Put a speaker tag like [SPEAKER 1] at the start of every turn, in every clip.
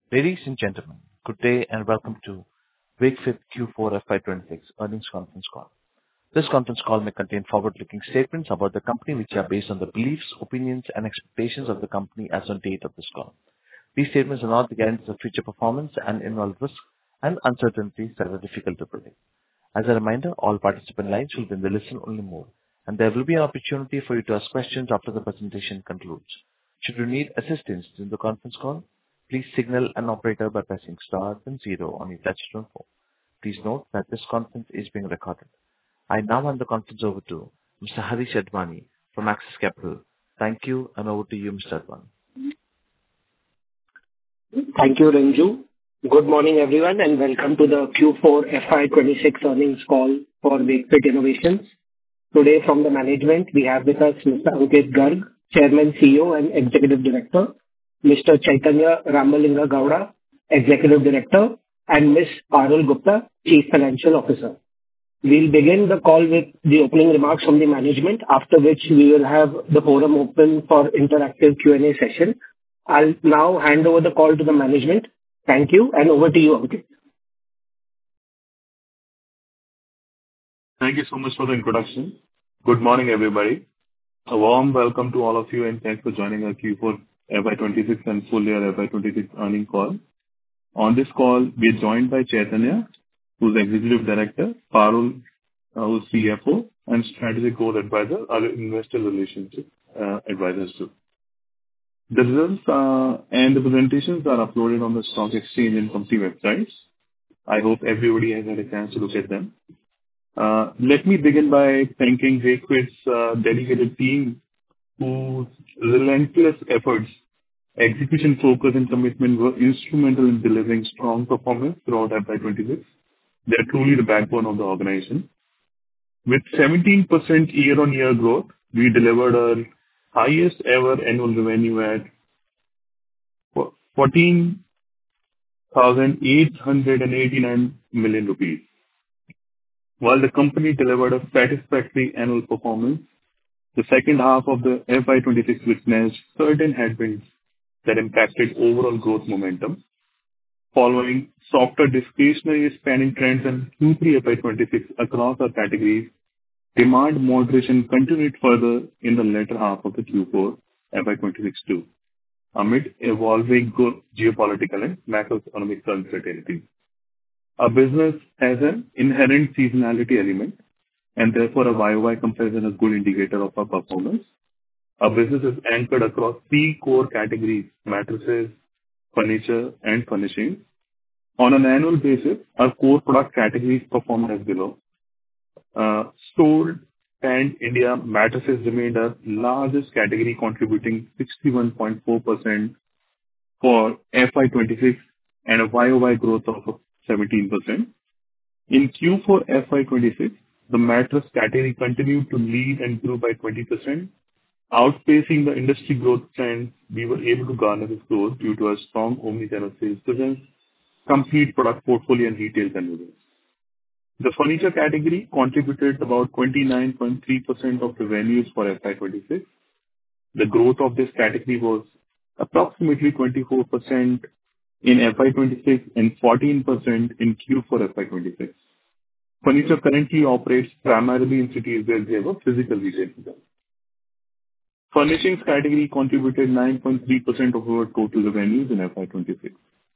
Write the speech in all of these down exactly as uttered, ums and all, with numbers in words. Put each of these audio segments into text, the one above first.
[SPEAKER 1] Ladies and gentlemen, good day and welcome to Wakefit Q four F Y twenty-six earnings conference call. This conference call may contain forward-looking statements about the company, which are based on the beliefs, opinions, and expectations of the company as on date of this call. These statements are not the guarantees of future performance and involve risks and uncertainties that are difficult to predict. As a reminder, all participant lines will be in the listen-only mode, and there will be an opportunity for you to ask questions after the presentation concludes. Should you need assistance during the conference call, please signal an operator by pressing star then zero on your touchtone phone. Please note that this conference is being recorded. I now hand the conference over to Mister Harish Advani from Axis Capital. Thank you, and over to you, Mister Advani.
[SPEAKER 2] Thank you, Ranju. Good morning, everyone, and welcome to the Q four F Y twenty-six earnings call for Wakefit Innovations. Today from the management, we have with us Mister Ankit Garg, Chairman, C E O, and Executive Director, Mister Chaitanya Ramalinga Gowda, Executive Director, and Miz Parul Gupta, Chief Financial Officer. We'll begin the call with the opening remarks from the management, after which we will have the forum open for interactive Q and A session. I'll now hand over the call to the management. Thank you, and over to you, Ankit.
[SPEAKER 3] Thank you so much for the introduction. Good morning, everybody. A warm welcome to all of you, and thanks for joining our Q four F Y twenty-six and full year F Y twenty-six earnings call. On this call, we are joined by Chaitanya, who's Executive Director, Parul, uh, who's C F O, and Strategic Growth Advisor, our Investor Relations uh, advisors too. The results uh, and the presentations are uploaded on the stock exchange and company websites. I hope everybody has had a chance to look at them. Uh, let me begin by thanking Wakefit's uh, dedicated team, whose relentless efforts, execution focus, and commitment were instrumental in delivering strong performance throughout F Y twenty-six. They are truly the backbone of the organization. With seventeen percent year-on-year growth, we delivered our highest ever annual revenue at fourteen thousand eight hundred eighty-nine million rupees. While the company delivered a satisfactory annual performance, the second half of the F Y twenty-six witnessed certain headwinds that impacted overall growth momentum. Following softer discretionary spending trends in Q three F Y twenty-six across our categories, demand moderation continued further in the latter half of the Q four F Y twenty-six too, amid evolving geopolitical and macroeconomic uncertainties. Our business has an inherent seasonality element, and therefore a Y O Y comparison is a good indicator of our performance. Our business is anchored across three core categories: mattresses, furniture, and furnishings. On an annual basis, our core product categories performed as below. Uh, Stored and India mattresses remained our largest category, contributing sixty-one point four percent for F Y twenty-six and a Y O Y growth of seventeen percent. In Q four F Y twenty-six, the mattress category continued to lead and grew by twenty percent. Outpacing the industry growth trend, we were able to garner this growth due to our strong omni-channel sales presence, complete product portfolio, and retail convenience. The furniture category contributed about twenty-nine point three percent of revenues for F Y twenty-six. The growth of this category was approximately twenty-four percent in F Y twenty-six and fourteen percent in Q four F Y twenty-six. Furniture currently operates primarily in cities where we have a physical retail presence. Furnishings category contributed nine point three percent of our total revenues in F Y twenty-six.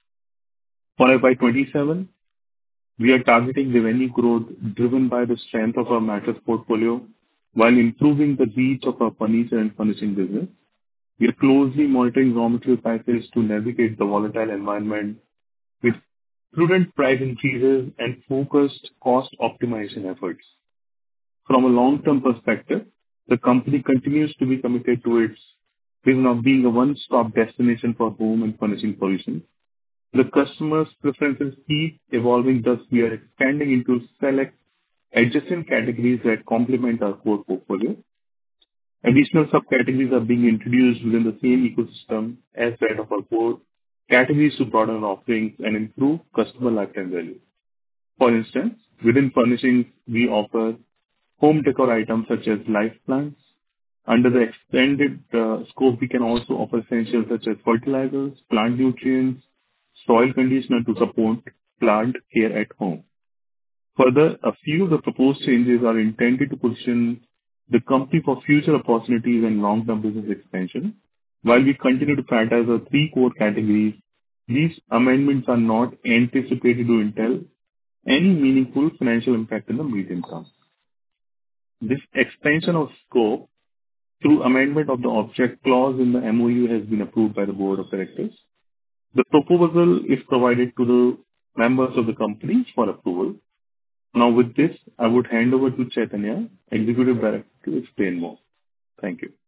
[SPEAKER 3] For F Y twenty-seven, we are targeting revenue growth driven by the strength of our mattress portfolio while improving the reach of our furniture and furnishing business. We are closely monitoring raw material prices to navigate the volatile environment with prudent price increases and focused cost optimization efforts. From a long-term perspective, the company continues to be committed to its vision of being a one-stop destination for home and furnishing solutions. The customer's preferences keep evolving, thus we are expanding into select adjacent categories that complement our core portfolio. Additional subcategories are being introduced within the same ecosystem as that of our core categories to broaden our offerings and improve customer lifetime value. For instance, within furnishings, we offer home decor items such as life plants. Under the extended uh, scope, we can also offer essentials such as fertilizers, plant nutrients, soil conditioner to support plant care at home. Further, a few of the proposed changes are intended to position the company for future opportunities and long-term business expansion. While we continue to prioritize our three core categories, these amendments are not anticipated to entail any meaningful financial impact in the medium term. This expansion of scope through amendment of the object clause in the M O U has been approved by the board of directors. The proposal is provided to the members of the company for approval. Now with this, I would hand over to Chaitanya, Executive Director, to explain more. Thank you.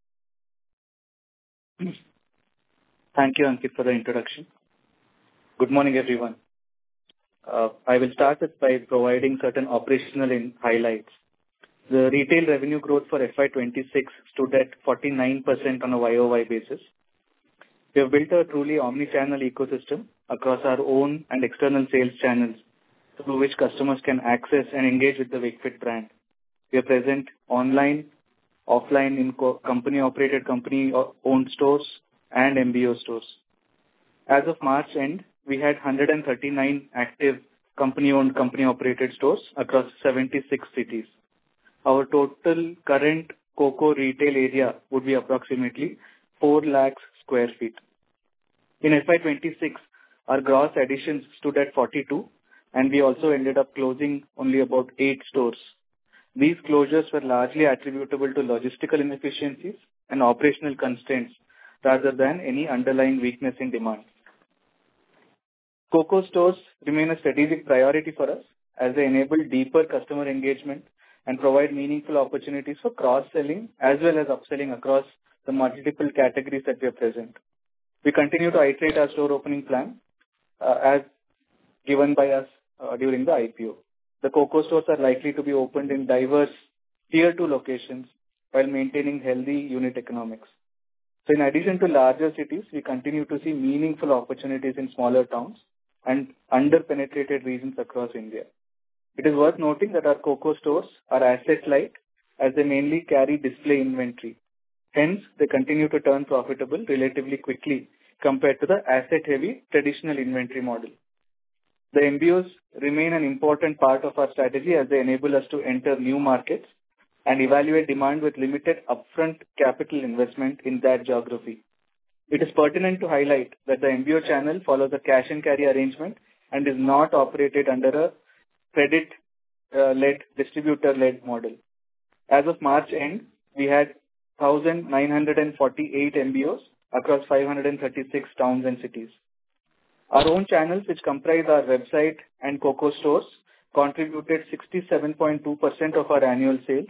[SPEAKER 4] Thank you, Ankit, for the introduction. Good morning, everyone. Uh, I will start with by providing certain operational in highlights. The retail revenue growth for F Y twenty-six stood at forty-nine percent on a Y O Y basis. We have built a truly omni-channel ecosystem across our own and external sales channels through which customers can access and engage with the Wakefit brand. We are present online, offline in co- company-operated, company-owned stores and M B O stores. As of March end, we had one hundred thirty-nine active company-owned, company-operated stores across seventy-six cities. Our total current COCO retail area would be approximately four lakhs square feet. In F Y twenty-six, our gross additions stood at forty-two, and we also ended up closing only about eight stores. These closures were largely attributable to logistical inefficiencies and operational constraints rather than any underlying weakness in demand. COCO stores remain a strategic priority for us as they enable deeper customer engagement and provide meaningful opportunities for cross-selling as well as upselling across the multiple categories that we are present. We continue to iterate our store opening plan uh, as given by us uh, during the I P O. The COCO stores are likely to be opened in diverse tier two locations while maintaining healthy unit economics. So in addition to larger cities, we continue to see meaningful opportunities in smaller towns and under-penetrated regions across India. It is worth noting that our COCO stores are asset-light as they mainly carry display inventory. Hence, they continue to turn profitable relatively quickly compared to the asset-heavy traditional inventory model. The M B Os remain an important part of our strategy as they enable us to enter new markets and evaluate demand with limited upfront capital investment in that geography. It is pertinent to highlight that the M B O channel follows a cash and carry arrangement and is not operated under a credit-led, uh, distributor-led model. As of March end, we had one thousand nine hundred forty-eight M B Os across five hundred thirty-six towns and cities. Our own channels, which comprise our website and COCO stores, contributed sixty-seven point two percent of our annual sales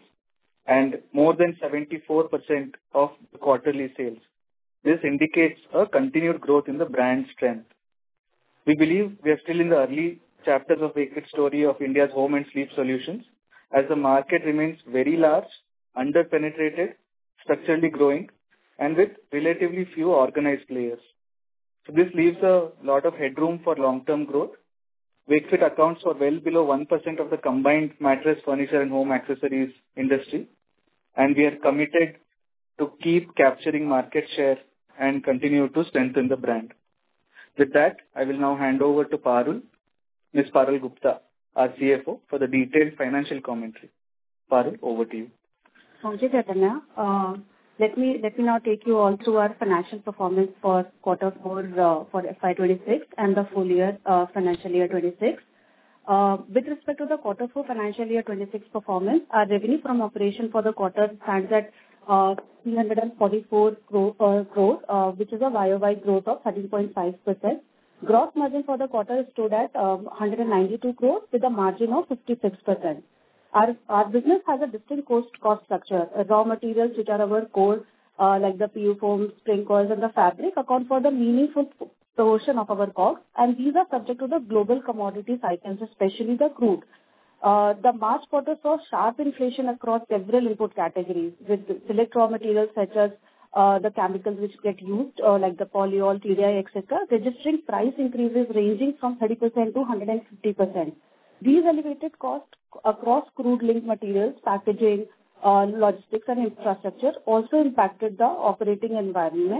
[SPEAKER 4] and more than seventy-four percent of the quarterly sales. This indicates a continued growth in the brand strength. We believe we are still in the early chapters of Wakefit story of India's home and sleep solutions, as the market remains very large, under-penetrated, structurally growing, and with relatively few organized players. So this leaves a lot of headroom for long-term growth. Wakefit accounts for well below one percent of the combined mattress, furniture, and home accessories industry, and we are committed to keep capturing market share and continue to strengthen the brand. With that, I will now hand over to Parul, Miz Parul Gupta, our C F O, for the detailed financial commentary. Parul, over to you.
[SPEAKER 5] Thank you, Chaitanya. Uh, let me let me now take you all through our financial performance for quarter four uh, for F Y twenty-six and the full year uh, financial year twenty-six. Uh, with respect to the quarter four financial year twenty-six performance, our revenue from operation for the quarter stands at uh, three hundred forty-four crore, uh, crore uh, which is a Y O Y growth of thirteen point five percent. Gross margin for the quarter stood at um, one hundred ninety-two crores with a margin of fifty-six percent. Our, our business has a distinct cost, cost structure. Uh, raw materials, which are our core, uh, like the P U foam, spring coils, and the fabric, account for the meaningful portion of our costs, and these are subject to the global commodity cycles, especially the crude. Uh, the March quarter saw sharp inflation across several input categories, with select raw materials such as uh, the chemicals which get used, uh, like the polyol, T D I, et cetera, registering price increases ranging from thirty percent to one hundred fifty percent. These elevated costs across crude-linked materials, packaging, uh, logistics and infrastructure also impacted the operating environment,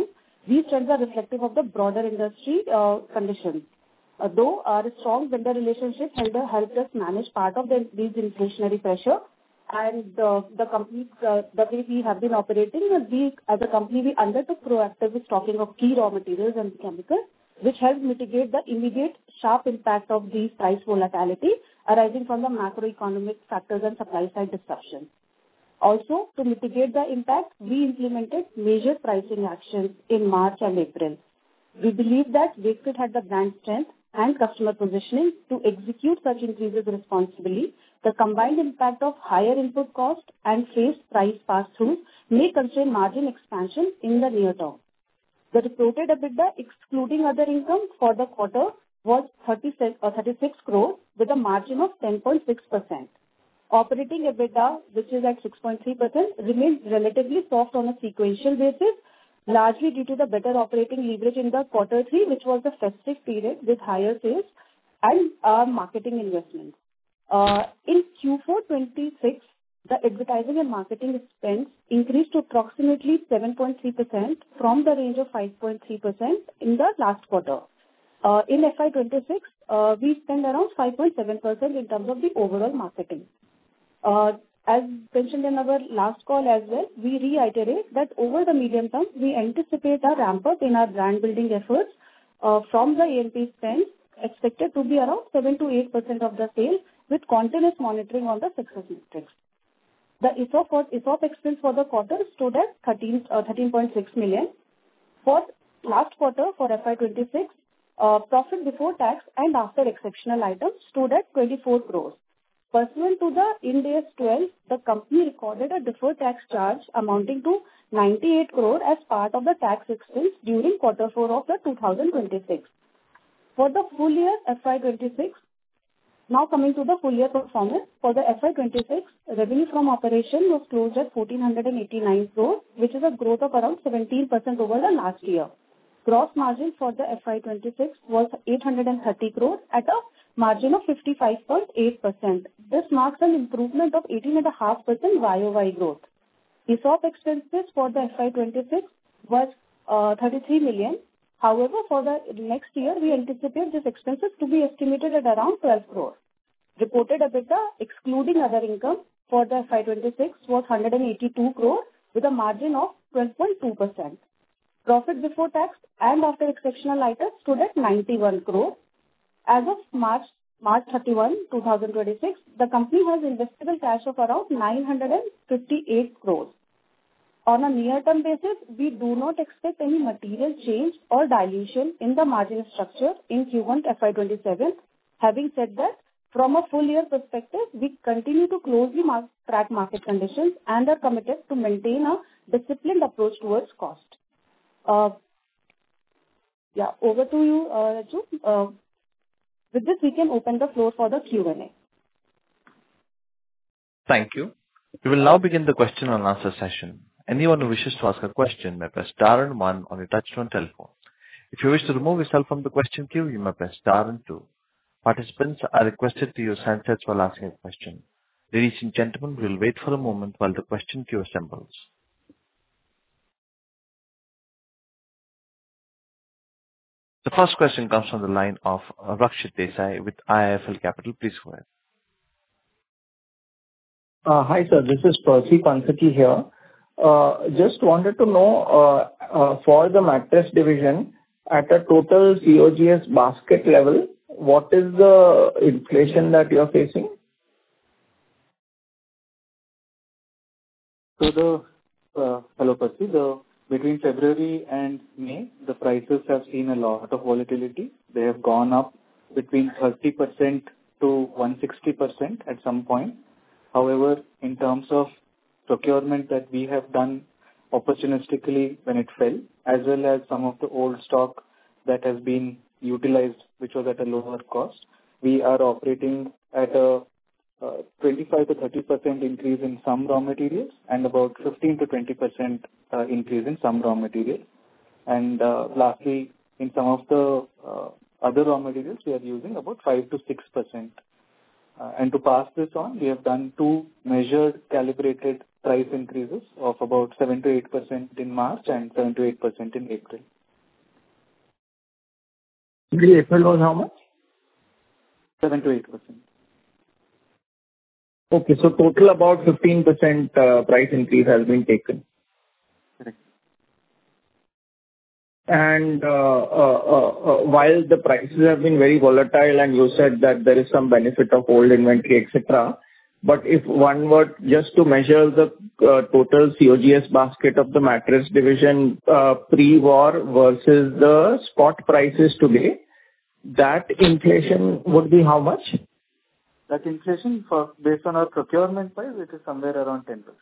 [SPEAKER 5] These trends are reflective of the broader industry uh, conditions. Uh, though our strong vendor relationship helped, helped us manage part of the, these inflationary pressure, and uh, the company, uh, the way we have been operating, uh, we as a company, we undertook proactive stocking of key raw materials and chemicals, which helped mitigate the immediate sharp impact of these price volatility arising from the macroeconomic factors and supply side disruptions. Also, to mitigate the impact, we implemented major pricing actions in March and April. We believe that Wakefit had the brand strength and customer positioning to execute such increases responsibly. The combined impact of higher input cost and phased price pass-throughs may constrain margin expansion in the near term. The reported EBITDA, excluding other income for the quarter, was thirty-six crores with a margin of ten point six percent. Operating EBITDA, which is at six point three percent, remains relatively soft on a sequential basis, largely due to the better operating leverage in the quarter three, which was the festive period with higher sales and uh, marketing investments. Uh, in Q four twenty-six, the advertising and marketing expense increased to approximately seven point three percent from the range of five point three percent in the last quarter. Uh, in F Y twenty-six, uh, we spend around five point seven percent in terms of the overall marketing. Uh, as mentioned in our last call as well, we reiterate that over the medium term, we anticipate a ramp up in our brand building efforts uh, from the A and P spend expected to be around seven to eight percent of the sales with continuous monitoring on the success metrics. The E S O P, for, E S O P expense for the quarter stood at thirteen point six million. For last quarter for F Y twenty-six, uh, profit before tax and after exceptional items stood at twenty-four crores. Pursuant to the Ind A S twelve, the company recorded a deferred tax charge amounting to ninety-eight crore as part of the tax expense during quarter four of the two thousand twenty-six. For the full year F Y twenty-six, now coming to the full year performance, for the F Y twenty-six, revenue from operation was closed at one thousand four hundred eighty-nine crores, which is a growth of around seventeen percent over the last year. Gross margin for the F Y twenty-six was eight hundred thirty crores at a margin of fifty-five point eight percent. This marks an improvement of eighteen point five percent Y O Y growth. E S O P expenses for the F Y twenty-six was uh, thirty-three million. However, for the next year, we anticipate these expenses to be estimated at around twelve crores. Reported EBITDA, excluding other income, for the F Y twenty-six was one hundred eighty-two crores with a margin of twelve point two percent. Profit before tax and after exceptional items stood at ninety-one crores. As of March March thirty-first, twenty twenty-six, the company has investable cash of around nine hundred fifty-eight crores. On a near-term basis, we do not expect any material change or dilution in the margin structure in Q one F Y twenty-seven. Having said that, from a full year perspective, we continue to closely mark, track market conditions and are committed to maintain a disciplined approach towards cost. Uh, yeah, over to you, uh, Raju. Uh, with this, we can open the floor for the Q and A.
[SPEAKER 1] Thank you. We will now begin the question and answer session. Anyone who wishes to ask a question may press star and one on your touchtone telephone. If you wish to remove yourself from the question queue, you may press star and two. Participants are requested to use handsets while asking a question. Ladies and gentlemen, we will wait for a moment while the question queue assembles. The first question comes from the line of Rakshit Desai with I I F L Capital. Please go ahead.
[SPEAKER 6] Uh, hi, sir. This is Percy Panthaki here. Uh, just wanted to know, uh, uh, for the mattress division, at a total C O G S basket level, what is the inflation that you are facing?
[SPEAKER 4] So the, uh, hello Percy, the, between February and May, the prices have seen a lot of volatility. They have gone up between thirty percent to one hundred sixty percent at some point. However, in terms of procurement that we have done opportunistically when it fell, as well as some of the old stock that has been utilized, which was at a lower cost, we are operating at a uh, twenty-five to thirty percent increase in some raw materials and about fifteen to twenty percent uh, increase in some raw materials. And uh, lastly, in some of the uh, other raw materials, we are using about five to six percent. Uh, and to pass this on, we have done two measured calibrated price increases of about seven to eight percent in March and seven to eight percent in April.
[SPEAKER 6] The April was how much?
[SPEAKER 4] seven to eight percent.
[SPEAKER 6] Okay. So total about fifteen percent uh, price increase has been taken.
[SPEAKER 4] Correct.
[SPEAKER 6] And uh, uh, uh, uh, while the prices have been very volatile, and you said that there is some benefit of old inventory, et cetera, but if one were just to measure the uh, total C O G S basket of the mattress division uh, pre-war versus the spot prices today, that inflation would be how much?
[SPEAKER 4] That inflation, for based on our procurement price, it is somewhere around ten percent.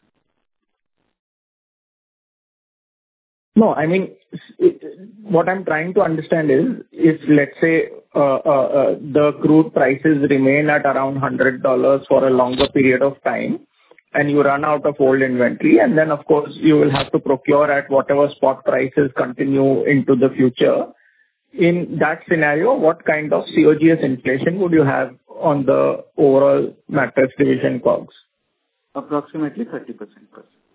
[SPEAKER 6] No, I mean, it- what I'm trying to understand is, if, let's say, uh, uh, uh, the crude prices remain at around one hundred dollars for a longer period of time, and you run out of old inventory, and then, of course, you will have to procure at whatever spot prices continue into the future. In that scenario, what kind of C O G S inflation would you have on the overall mattress division COGS?
[SPEAKER 4] Approximately thirty percent.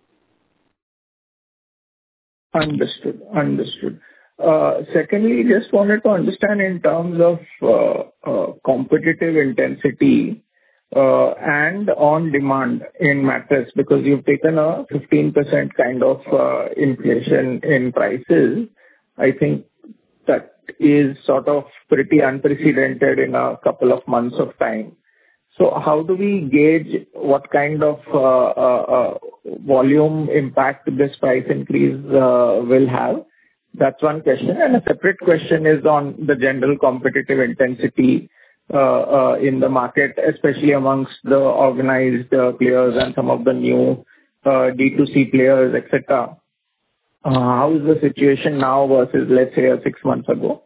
[SPEAKER 6] Understood. Understood. Uh, Secondly, just wanted to understand in terms of uh, uh, competitive intensity uh, and on demand in mattress, because you've taken a fifteen percent kind of uh, inflation in prices. I think that is sort of pretty unprecedented in a couple of months of time. So how do we gauge what kind of uh, uh, uh, volume impact this price increase uh, will have? That's one question. And a separate question is on the general competitive intensity uh, uh, in the market, especially amongst the organized uh, players and some of the new uh, D two C players, et cetera. Uh, How is the situation now versus, let's say, uh, six months ago?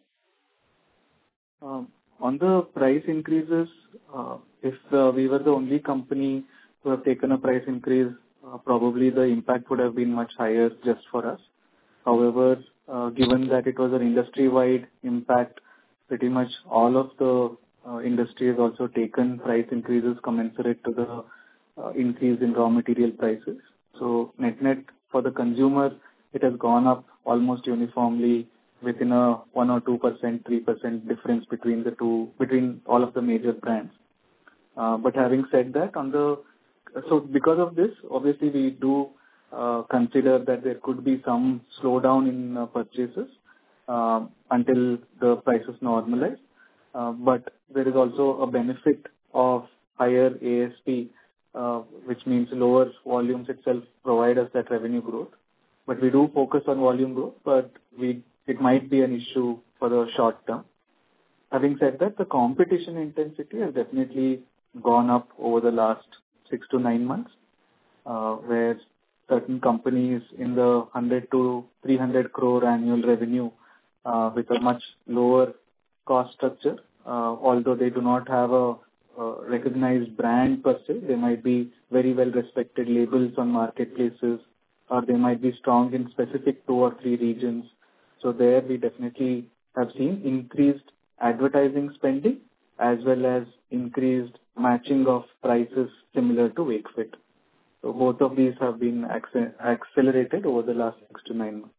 [SPEAKER 4] Um, On the price increases, uh, if uh, we were the only company who have taken a price increase, uh, probably the impact would have been much higher just for us. However, uh, given that it was an industry-wide impact, pretty much all of the uh, industry has also taken price increases commensurate to the uh, increase in raw material prices. So net-net for the consumer, it has gone up almost uniformly within a one or two percent, three percent difference between the two, between all of the major brands. Uh, But having said that, on the so because of this, obviously we do uh, consider that there could be some slowdown in uh, purchases uh, until the prices normalize. Uh, But there is also a benefit of higher A S P, uh, which means lower volumes itself provide us that revenue growth. But we do focus on volume growth, but we it might be an issue for the short term. Having said that, the competition intensity has definitely gone up over the last six to nine months, uh, where certain companies in the one hundred to three hundred crore annual revenue uh, with a much lower cost structure, uh, although they do not have a, a recognized brand per se, they might be very well respected labels on marketplaces, or they might be strong in specific two or three regions. So there we definitely have seen increased advertising spending as well as increased matching of prices similar to Wakefit. So both of these have been acce- accelerated over the last six to nine months.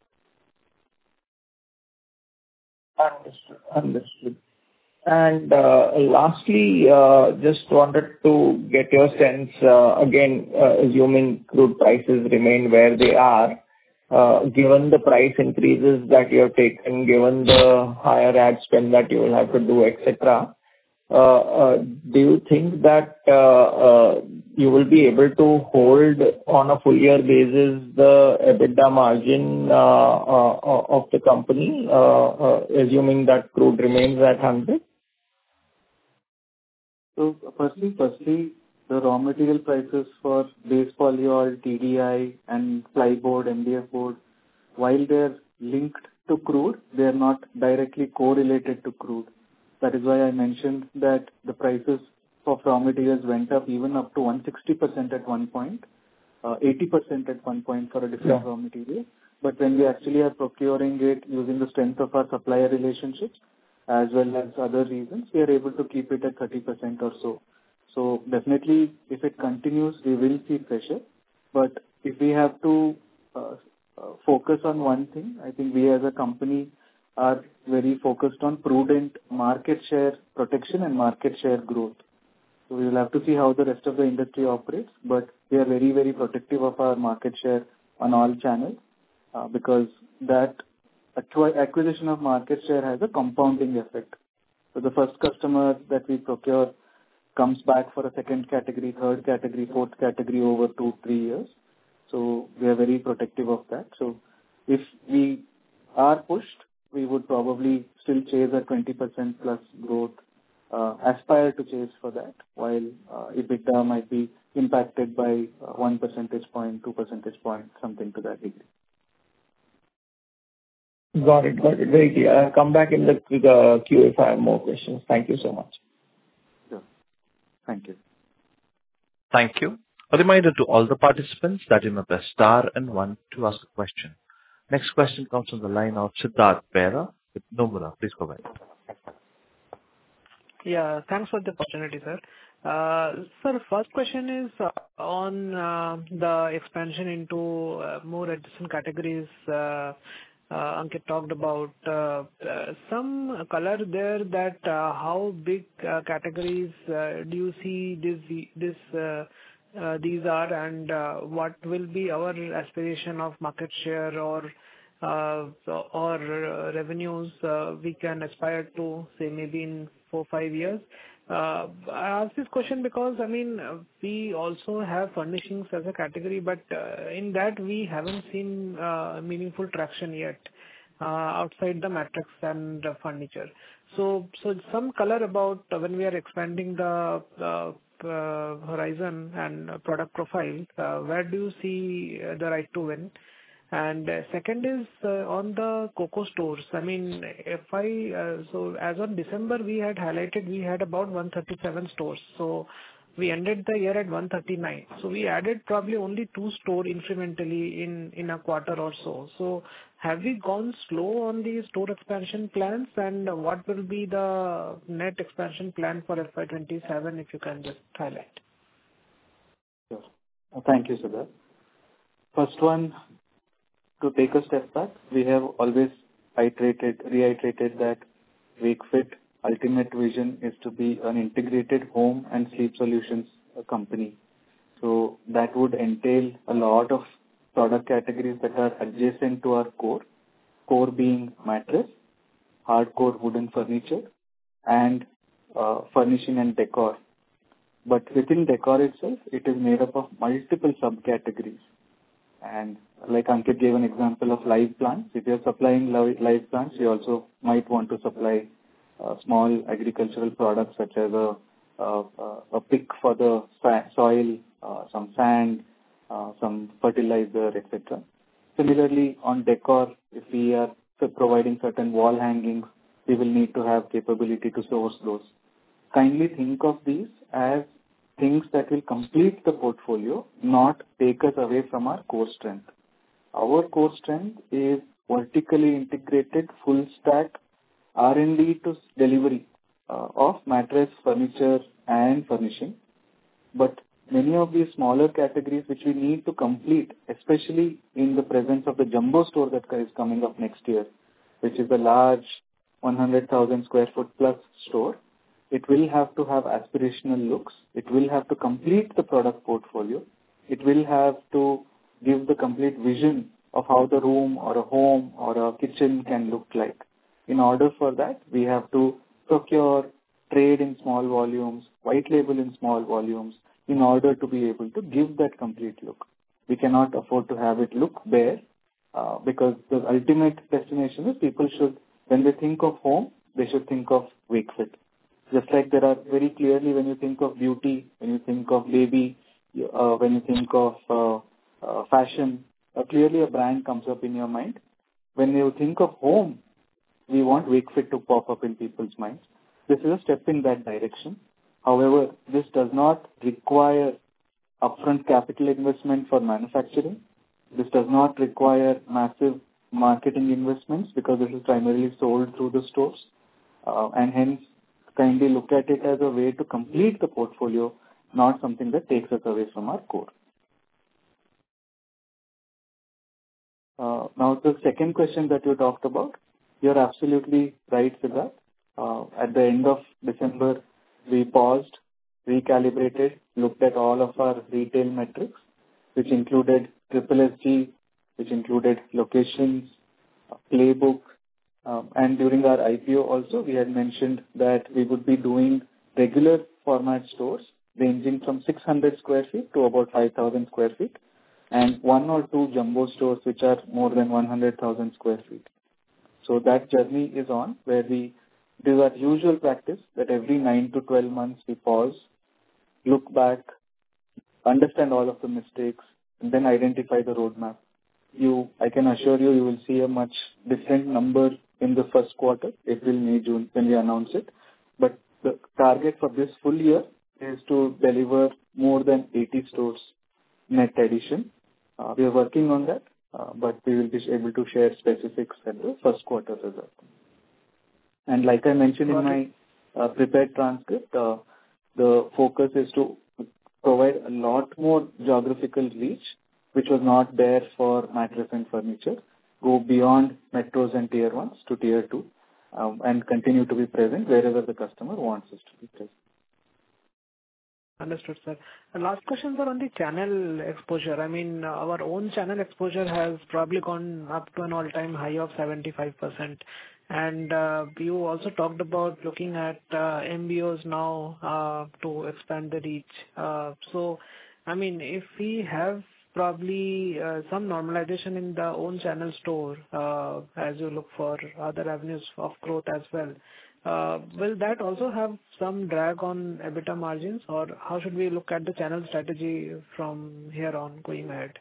[SPEAKER 6] Understood. Understood. And uh, lastly, uh, just wanted to get your sense, uh, again, uh, assuming crude prices remain where they are, uh, given the price increases that you have taken, given the higher ad spend that you will have to do, et cetera, uh, uh, do you think that uh, uh, you will be able to hold on a full year basis the EBITDA margin uh, uh, of the company, uh, uh, assuming that crude remains at one hundred?
[SPEAKER 4] So firstly, firstly, the raw material prices for base polyol, T D I, and plyboard, M D F board, while they're linked to crude, they are not directly correlated to crude. That is why I mentioned that the prices for raw materials went up even up to one hundred sixty percent at one point, uh, eighty percent at one point for a different
[SPEAKER 6] Yeah.
[SPEAKER 4] raw material. But when we actually are procuring it using the strength of our supplier relationships, as well as other reasons, we are able to keep it at thirty percent or so. So definitely, if it continues, we will see pressure. But if we have to uh, uh, focus on one thing, I think we as a company are very focused on prudent market share protection and market share growth. So we will have to see how the rest of the industry operates, but we are very, very protective of our market share on all channels uh, because that acqu- acquisition of market share has a compounding effect. So the first customer that we procure comes back for a second category, third category, fourth category over two, three years. So we are very protective of that. So if we are pushed, we would probably still chase a twenty percent plus growth, uh, aspire to chase for that, while uh, EBITDA might be impacted by uh, one percentage point, two percentage point, something to that degree.
[SPEAKER 6] Got it. Got it. Very clear. I'll come back in the uh, queue if I have more questions. Thank you so much.
[SPEAKER 4] Sure. Thank you.
[SPEAKER 1] Thank you. A reminder to all the participants that you may press star and one to ask a question. Next question comes from the line of Siddharth Bera with Nomura. Please go ahead.
[SPEAKER 7] Yeah, thanks for the opportunity, sir. Uh, Sir, first question is uh, on uh, the expansion into uh, more adjacent categories. Uh, uh, Ankit talked about uh, uh, some color there that uh, how big uh, categories uh, do you see this this uh, uh, these are, and uh, what will be our aspiration of market share or uh, or uh, revenues uh, we can aspire to, say, maybe in four, five years. Uh, I ask this question because, I mean, uh, we also have furnishings as a category, but uh, in that we haven't seen uh, meaningful traction yet uh, outside the mattress and uh, furniture. So, so some color about uh, when we are expanding the uh, uh, horizon and uh, product profile, uh, where do you see uh, the right to win? And uh, second is uh, on the COCO stores. I mean, if I, uh, so as on December, we had highlighted we had about one hundred thirty-seven stores. So we ended the year at one hundred thirty-nine. So we added probably only two stores incrementally in, in a quarter or so. So have we gone slow on the store expansion plans, and what will be the net expansion plan for F Y twenty-seven, if you can just highlight?
[SPEAKER 4] Sure. Thank you, Siddharth. First one, to take a step back, we have always iterated, reiterated that Wakefit ultimate vision is to be an integrated home and sleep solutions company. So that would entail a lot of product categories that are adjacent to our core, core being mattress, hardcore wooden furniture, and uh, furnishing and decor. But within decor itself, it is made up of multiple subcategories. And like Ankit gave an example of live plants. If you're supplying live plants, you also might want to supply uh, small agricultural products such as a, a, a pick for the soil, uh, some sand, uh, some fertilizer, et cetera. Similarly, on decor, if we are providing certain wall hangings, we will need to have capability to source those. Kindly think of these as things that will complete the portfolio, not take us away from our core strength. Our core strength is vertically integrated, full stack R and D to delivery uh, of mattress, furniture, and furnishing. But many of these smaller categories which we need to complete, especially in the presence of the jumbo store that is coming up next year, which is a large one hundred thousand square foot plus store, it will have to have aspirational looks. It will have to complete the product portfolio. It will have to give the complete vision of how the room or a home or a kitchen can look like. In order for that, we have to procure, trade in small volumes, white label in small volumes, in order to be able to give that complete look. We cannot afford to have it look bare uh, because the ultimate destination is people should, when they think of home, they should think of Wakefit. Just like there are very clearly when you think of beauty, when you think of baby, uh, when you think of uh, uh, fashion, uh, clearly a brand comes up in your mind. When you think of home, we want Wakefit to pop up in people's minds. This is a step in that direction. However, this does not require upfront capital investment for manufacturing. This does not require massive marketing investments because this is primarily sold through the stores. Uh, and hence, kindly look at it as a way to complete the portfolio, not something that takes us away from our core. Uh, now, the second question that you talked about, You're absolutely right, Siddharth. Uh, At the end of December, we paused, recalibrated, looked at all of our retail metrics, which included triple S G, which included locations, uh, playbook, um, and during our I P O also, we had mentioned that we would be doing regular format stores ranging from six hundred square feet to about five thousand square feet, and one or two jumbo stores which are more than one hundred thousand square feet. So that journey is on, where we do our usual practice that every nine to twelve months we pause, look back, understand all of the mistakes, and then identify the roadmap. You, I can assure you, you will see a much different number in the first quarter, April, May, June, when we announce it. But the target for this full year is to deliver more than eighty stores net addition. Uh, we are working on that, uh, but we will be able to share specifics at the first quarter result. And like I mentioned in my uh, prepared transcript, uh, the focus is to provide a lot more geographical reach, which was not there for mattress and furniture, go beyond metros and tier ones to tier two, um, and continue to be present wherever the customer wants us to be present.
[SPEAKER 7] Understood, sir. The last question, sir, on the channel exposure. I mean, our own channel exposure has probably gone up to an all-time high of seventy-five percent. And uh, you also talked about looking at uh, M B Os now uh, to expand the reach. Uh, so, I mean, if we have probably uh, some normalization in the own channel store uh, as you look for other avenues of growth as well, uh, will that also have some drag on EBITDA margins, or how should we look at the channel strategy from here on going ahead?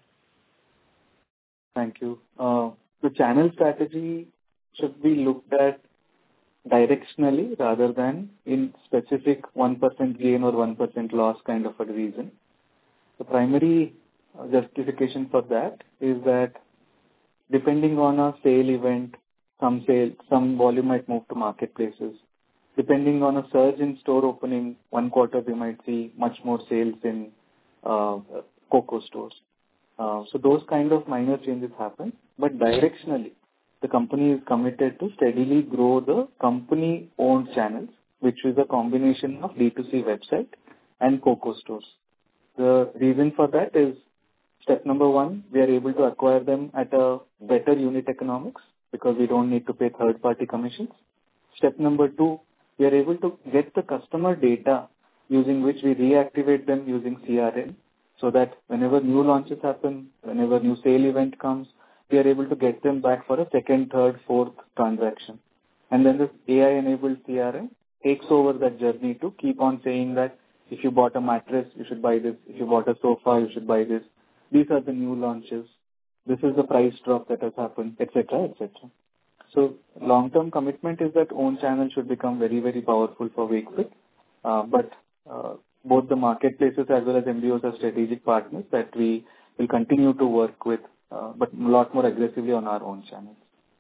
[SPEAKER 4] Thank you. Uh, the channel strategy should be looked at directionally rather than in specific one percent gain or one percent loss kind of a reason. The primary justification for that is that depending on a sale event, some sale, some volume might move to marketplaces. Depending on a surge in store opening, one quarter we might see much more sales in uh, COCO stores. Uh, so those kind of minor changes happen, but directionally, the company is committed to steadily grow the company-owned channels, which is a combination of D two C website and COCO stores. The reason for that is, step number one, we are able to acquire them at a better unit economics because we don't need to pay third-party commissions. Step number two, we are able to get the customer data using which we reactivate them using C R M, so that whenever new launches happen, whenever new sale event comes, we are able to get them back for a second, third, fourth transaction. And then this A I-enabled C R M takes over that journey to keep on saying that if you bought a mattress, you should buy this. If you bought a sofa, you should buy this. These are the new launches. This is the price drop that has happened, et cetera, et cetera. So long-term commitment is that own channel should become very, very powerful for Wakefit. Uh, but uh, both the marketplaces as well as M B Os are strategic partners that we will continue to work with, uh, but a lot more aggressively on our own channels.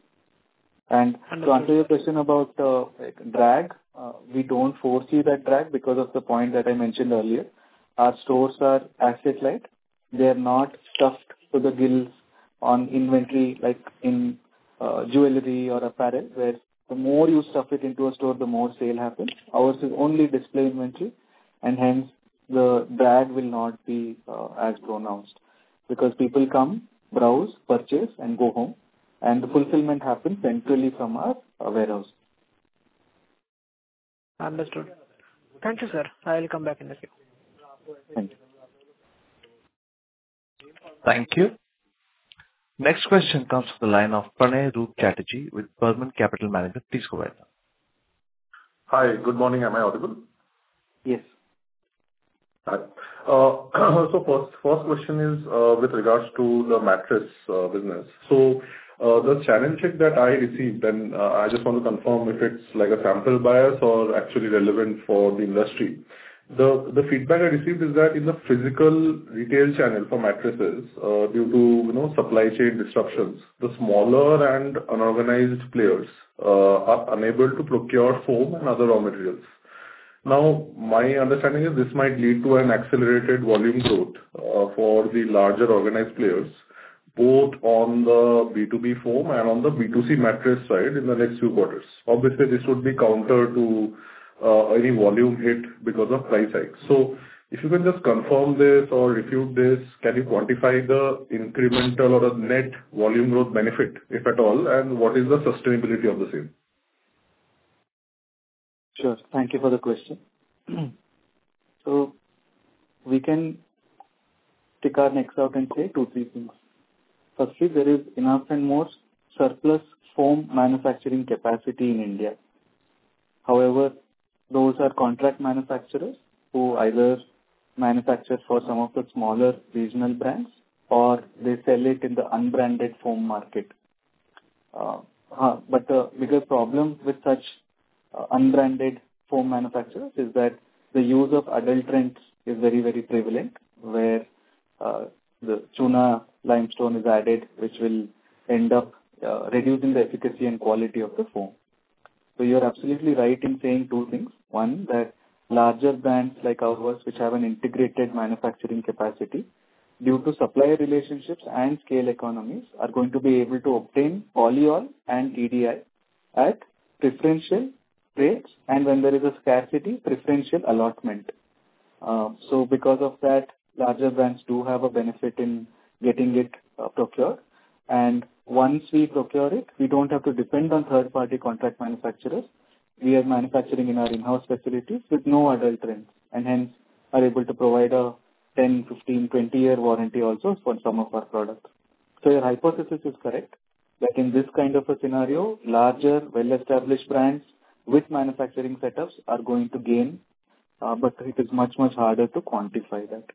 [SPEAKER 4] And to answer your question about uh, like drag, uh, we don't foresee that drag because of the point that I mentioned earlier. Our stores are asset light. They are not stuffed to the gills on inventory like in uh, jewelry or apparel, where the more you stuff it into a store, the more sale happens. Ours is only display inventory, and hence the drag will not be uh, as pronounced because people come, browse, purchase, and go home. And the fulfillment happens centrally from our uh, warehouse.
[SPEAKER 7] Understood. Thank you, sir. I will come back in the queue.
[SPEAKER 4] Thank you.
[SPEAKER 1] Thank you. Next question comes from the line of Pranay Roop Chatterjee with Burman Capital Management. Please go ahead.
[SPEAKER 8] Hi, good morning. Am I audible?
[SPEAKER 4] Yes.
[SPEAKER 8] Hi. Uh, so first, first question is uh, with regards to the mattress uh, business. So uh, the channel check that I received, and uh, I just want to confirm if it's like a sample bias or actually relevant for the industry. The the feedback I received is that in the physical retail channel for mattresses, uh, due to you know supply chain disruptions, the smaller and unorganized players uh, are unable to procure foam and other raw materials. Now, my understanding is this might lead to an accelerated volume growth uh, for the larger organized players both on the B two B foam and on the B two C mattress side in the next few quarters? Obviously, this would be counter to uh, any volume hit because of price hikes. So if you can just confirm this or refute this, can you quantify the incremental or the net volume growth benefit, if at all, and what is the sustainability of the same?
[SPEAKER 4] Sure. Thank you for the question. So we can stick our necks out and say two, three things. Firstly, there is enough and more surplus foam manufacturing capacity in India. However, those are contract manufacturers who either manufacture for some of the smaller regional brands or they sell it in the unbranded foam market. Uh, huh, but the bigger problem with such uh, unbranded foam manufacturers is that the use of adulterants is very, very prevalent, where uh, the Chuna limestone is added, which will end up uh, reducing the efficacy and quality of the foam. So you're absolutely right in saying two things. One, that larger brands like ours, which have an integrated manufacturing capacity, due to supplier relationships and scale economies, are going to be able to obtain polyol and E D I at preferential rates, and when there is a scarcity, preferential allotment. Uh, so because of that, larger brands do have a benefit in getting it uh, procured. And once we procure it, we don't have to depend on third-party contract manufacturers. We are manufacturing in our in-house facilities with no adulterants, and hence are able to provide a ten, fifteen, twenty year warranty also for some of our products. So your hypothesis is correct, that in this kind of a scenario, larger, well-established brands with manufacturing setups are going to gain, uh, but it is much, much harder to quantify that.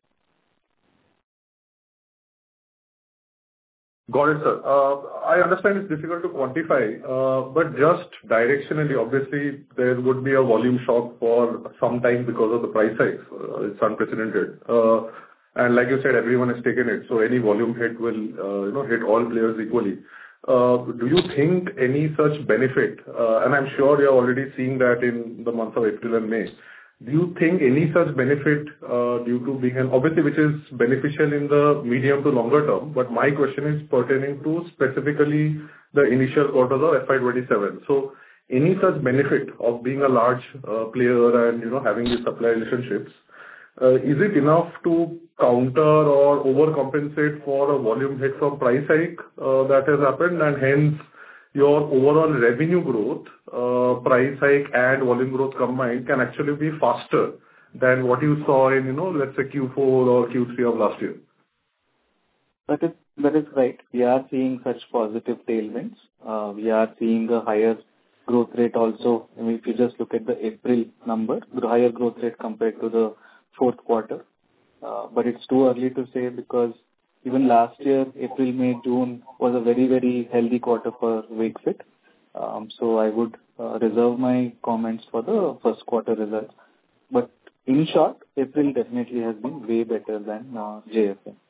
[SPEAKER 8] Got it, sir. Uh, I understand it's difficult to quantify, uh, but just directionally, obviously, there would be a volume shock for some time because of the price hikes. Uh, It's unprecedented. Uh, And like you said, everyone has taken it, so any volume hit will, uh, you know, hit all players equally. Uh, Do you think any such benefit, uh, and I'm sure you're already seeing that in the months of April and May, do you think any such benefit, uh, due to being an, obviously, which is beneficial in the medium to longer term, but my question is pertaining to specifically the initial quarters of F Y twenty-seven. So any such benefit of being a large uh, player and, you know, having these supply relationships, uh, is it enough to counter or overcompensate for a volume hit from price hike uh, that has happened, and hence your overall revenue growth, uh, price hike and volume growth combined can actually be faster than what you saw in, you know, let's say Q four or Q three of last year?
[SPEAKER 4] That is, that is right. We are seeing such positive tailwinds. Uh, we are seeing a higher growth rate also. I mean, if you just look at the April number, the higher growth rate compared to the fourth quarter. Uh, but it's too early to say, because even last year, April, May, June was a very, very healthy quarter for Wakefit. Um, so I would uh, reserve my comments for the first quarter results. But in short, April definitely has been way better than uh, J F M.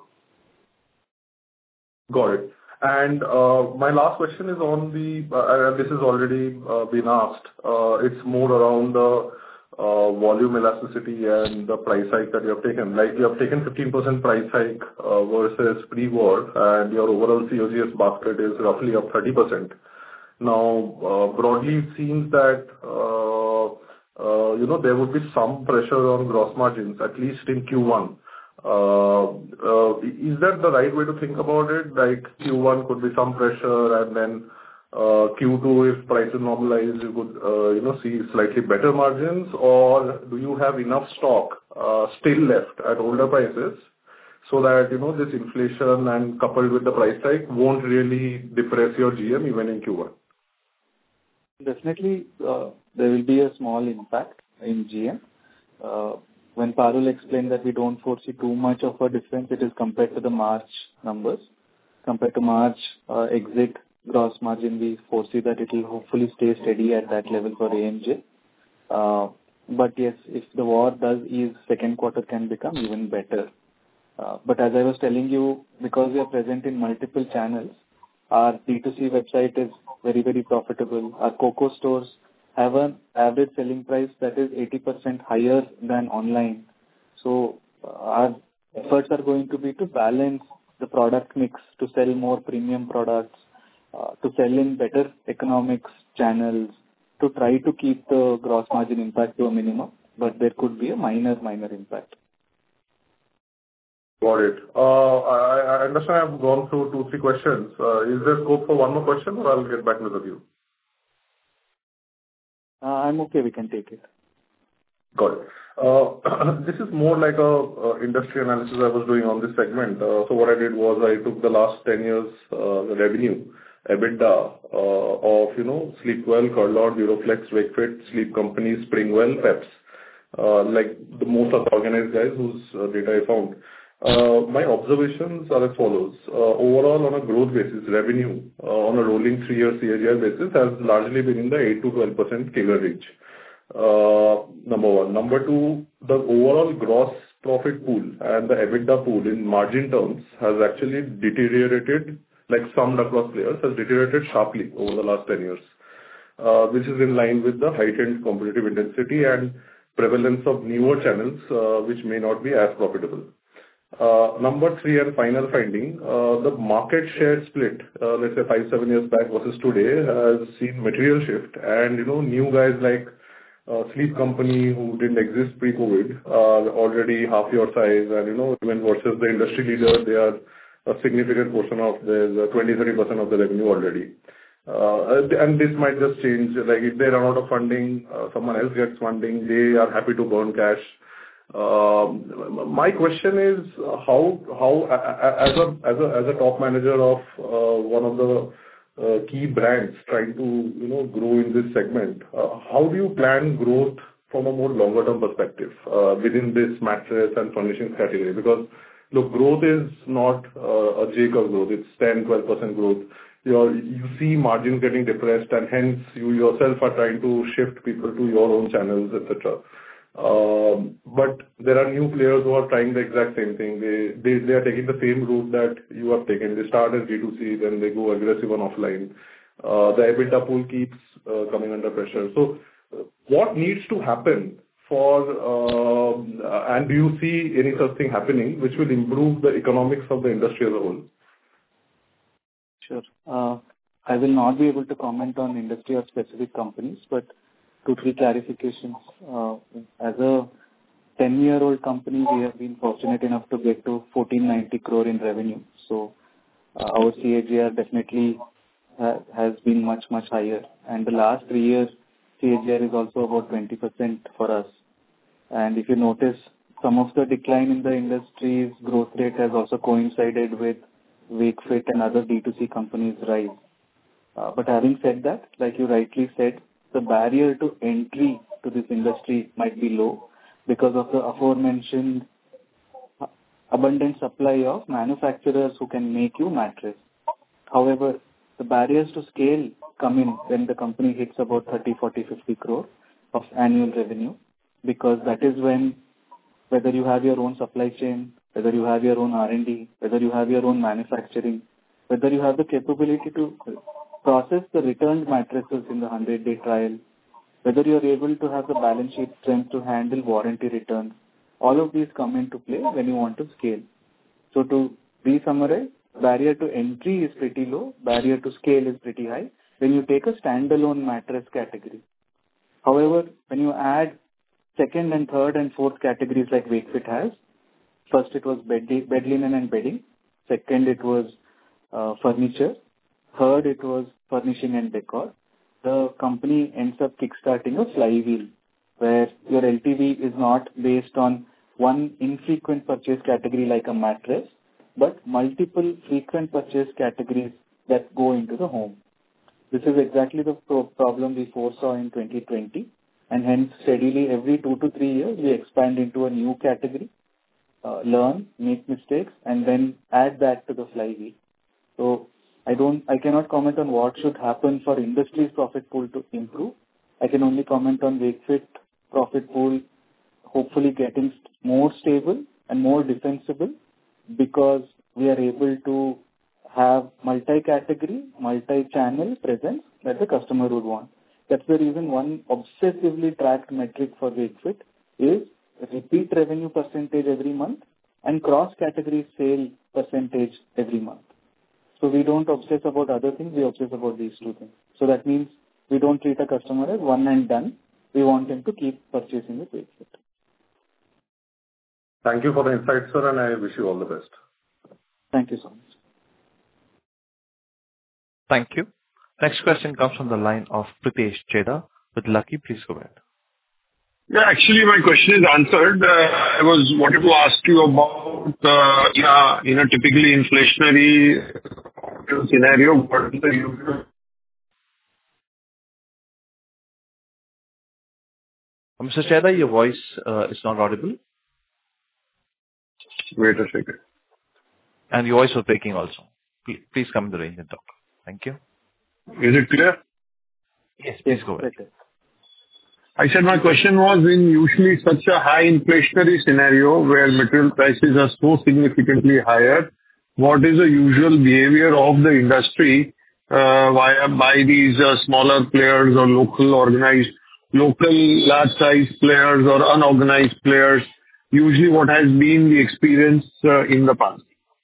[SPEAKER 8] Got it. And uh, my last question is on the, uh, and this has already uh, been asked, uh, it's more around the uh, volume elasticity and the price hike that you have taken. Like, you have taken fifteen percent price hike uh, versus pre-war, and your overall C O G S basket is roughly up thirty percent. Now, uh, broadly, it seems that, uh, uh, you know, there would be some pressure on gross margins, at least in Q one. Uh, uh, Is that the right way to think about it? Like, Q one could be some pressure, and then uh, Q two, if prices normalize, you could, uh, you know, see slightly better margins? Or do you have enough stock uh, still left at older prices so that, you know, this inflation and coupled with the price hike won't really depress your G M even in Q one?
[SPEAKER 4] Definitely, uh, there will be a small impact in G M. Uh, when Parul explained that we don't foresee too much of a difference, it is compared to the March numbers. Compared to March uh, exit gross margin, we foresee that it will hopefully stay steady at that level for A M J. Uh, but yes, if the war does ease, second quarter can become even better. Uh, but as I was telling you, because we are present in multiple channels, our D two C website is very, very profitable. Our COCO stores have an average selling price that is eighty percent higher than online. So uh, our efforts are going to be to balance the product mix to sell more premium products, uh, to sell in better economics channels, to try to keep the gross margin impact to a minimum, but there could be a minor, minor impact.
[SPEAKER 8] Got it. Uh, I I understand I've gone through two, three questions. Uh, Is there scope for one more question, or I'll get back with you?
[SPEAKER 4] Uh, I'm okay, we can take it.
[SPEAKER 8] Got it. Uh, This is more like a uh, industry analysis I was doing on this segment. Uh, So what I did was I took the last ten years uh, the revenue, EBITDA, uh, of, you know, Sleepwell, Kurlon, Duroflex, Wakefit, Sleep Company, Springwell, Peps, uh, like the most of the organized guys whose uh, data I found. Uh, My observations are as follows. Uh, Overall, on a growth basis, revenue uh, on a rolling three-year C A G R basis has largely been in the eight to twelve percent C A G R range. Uh, Number one. Number two, the overall gross profit pool and the EBITDA pool in margin terms has actually deteriorated, like summed across players, has deteriorated sharply over the last ten years, uh, which is in line with the heightened competitive intensity and prevalence of newer channels, uh, which may not be as profitable. Uh, Number three and final finding, uh, the market share split, uh, let's say five, seven years back versus today, has seen material shift. And, you know, new guys like uh, Sleep Company, who didn't exist pre-COVID, are already half your size. And, you know, even versus the industry leader, they are a significant portion of the twenty to thirty percent of the revenue already. Uh, And this might just change. Like, if they run out of funding, uh, someone else gets funding, they are happy to burn cash. Um, My question is, uh, how how a- as a as a as a top manager of uh, one of the uh, key brands trying to, you know, grow in this segment, uh, how do you plan growth from a more longer term perspective uh, within this mattress and furnishings category? Because, look, growth is not uh, a J-curve growth, it's ten to twelve percent growth. You're- You see margins getting depressed, and hence you yourself are trying to shift people to your own channels, et cetera. Um, But there are new players who are trying the exact same thing. They they they are taking the same route that you have taken. They start as D two C, then they go aggressive on offline. Uh, The EBITDA pool keeps uh, coming under pressure. So uh, what needs to happen for, um, uh, and do you see any such thing happening which will improve the economics of the industry as a whole?
[SPEAKER 4] Sure. Uh, I will not be able to comment on industry or specific companies, but two, three clarifications. Uh, As a ten-year-old company, we have been fortunate enough to get to fourteen ninety crore in revenue. So, uh, our C A G R definitely ha- has been much, much higher. And the last three years, C A G R is also about twenty percent for us. And if you notice, some of the decline in the industry's growth rate has also coincided with Wakefit and other D two C companies' rise. Uh, But having said that, like you rightly said, the barrier to entry to this industry might be low because of the aforementioned uh, abundant supply of manufacturers who can make you mattress. However, the barriers to scale come in when the company hits about thirty, forty, fifty crore of annual revenue, because that is when, whether you have your own supply chain, whether you have your own R and D, whether you have your own manufacturing, whether you have the capability to process the returned mattresses in the hundred-day trial, whether you are able to have the balance sheet strength to handle warranty returns, all of these come into play when you want to scale. So to re-summarize, barrier to entry is pretty low, barrier to scale is pretty high when you take a standalone mattress category. However, when you add second and third and fourth categories like Wakefit has, first it was bed, bed linen and bedding, second it was uh, furniture, third it was furnishing and decor. The company ends up kickstarting a flywheel where your L T V is not based on one infrequent purchase category like a mattress, but multiple frequent purchase categories that go into the home. This is exactly the pro- problem we foresaw in twenty twenty, and hence steadily every two to three years we expand into a new category, uh, learn, make mistakes, and then add that to the flywheel. So I don't, I cannot comment on what should happen for industry's profit pool to improve. I can only comment on Wakefit profit pool hopefully getting st- more stable and more defensible because we are able to have multi-category, multi-channel presence that the customer would want. That's the reason one obsessively tracked metric for Wakefit is repeat revenue percentage every month and cross-category sale percentage every month. So we don't obsess about other things, we obsess about these two things. So that means we don't treat a customer as one and done. We want him to keep purchasing with Wakefit.
[SPEAKER 8] Thank you for the insight, sir, and I wish you all the best.
[SPEAKER 4] Thank you so much.
[SPEAKER 1] Thank you. Next question comes from the line of Pritesh Chheda with Lucky. Please go ahead.
[SPEAKER 9] Yeah, actually, my question is answered. Uh, I was wanted to ask you about, uh, yeah, in a typically inflationary scenario, what is the usual?
[SPEAKER 1] Mister Chheda, your voice uh, is not audible.
[SPEAKER 9] Wait a second.
[SPEAKER 1] And your voice was breaking also. Please, please come in the range and talk. Thank you.
[SPEAKER 9] Is it clear?
[SPEAKER 1] Yes, please go ahead.
[SPEAKER 9] I said my question was, in usually such a high inflationary scenario where material prices are so significantly higher, what is the usual behavior of the industry uh, via by these uh, smaller players or local organized, local large size players or unorganized players? Usually, what has been the experience uh, in the past?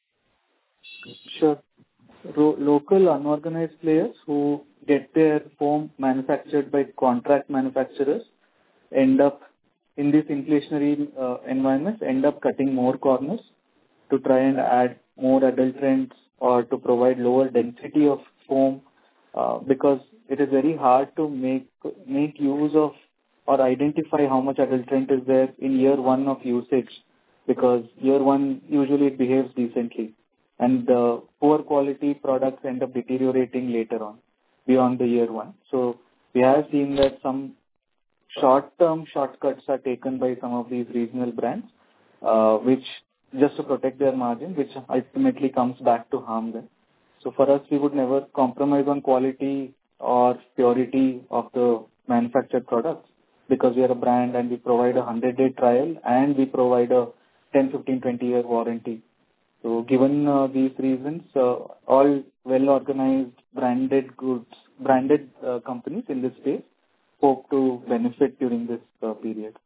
[SPEAKER 4] Sure. Ro- local unorganized players who get their foam manufactured by contract manufacturers end up in this inflationary uh, environment, end up cutting more corners to try and add more adulterants or to provide lower density of foam uh, because it is very hard to make make use of or identify how much adulterant is there in year one of usage, because year one usually it behaves decently and the poor quality products end up deteriorating later on beyond the year one. So we have seen that some short-term shortcuts are taken by some of these regional brands, uh, which just to protect their margin, which ultimately comes back to harm them. So for us, we would never compromise on quality or purity of the manufactured products, because we are a brand and we provide a hundred-day trial and we provide a ten, fifteen, twenty-year warranty. So given uh, these reasons, uh, all well-organized branded goods, branded uh, companies in this space hope to benefit during this uh, period.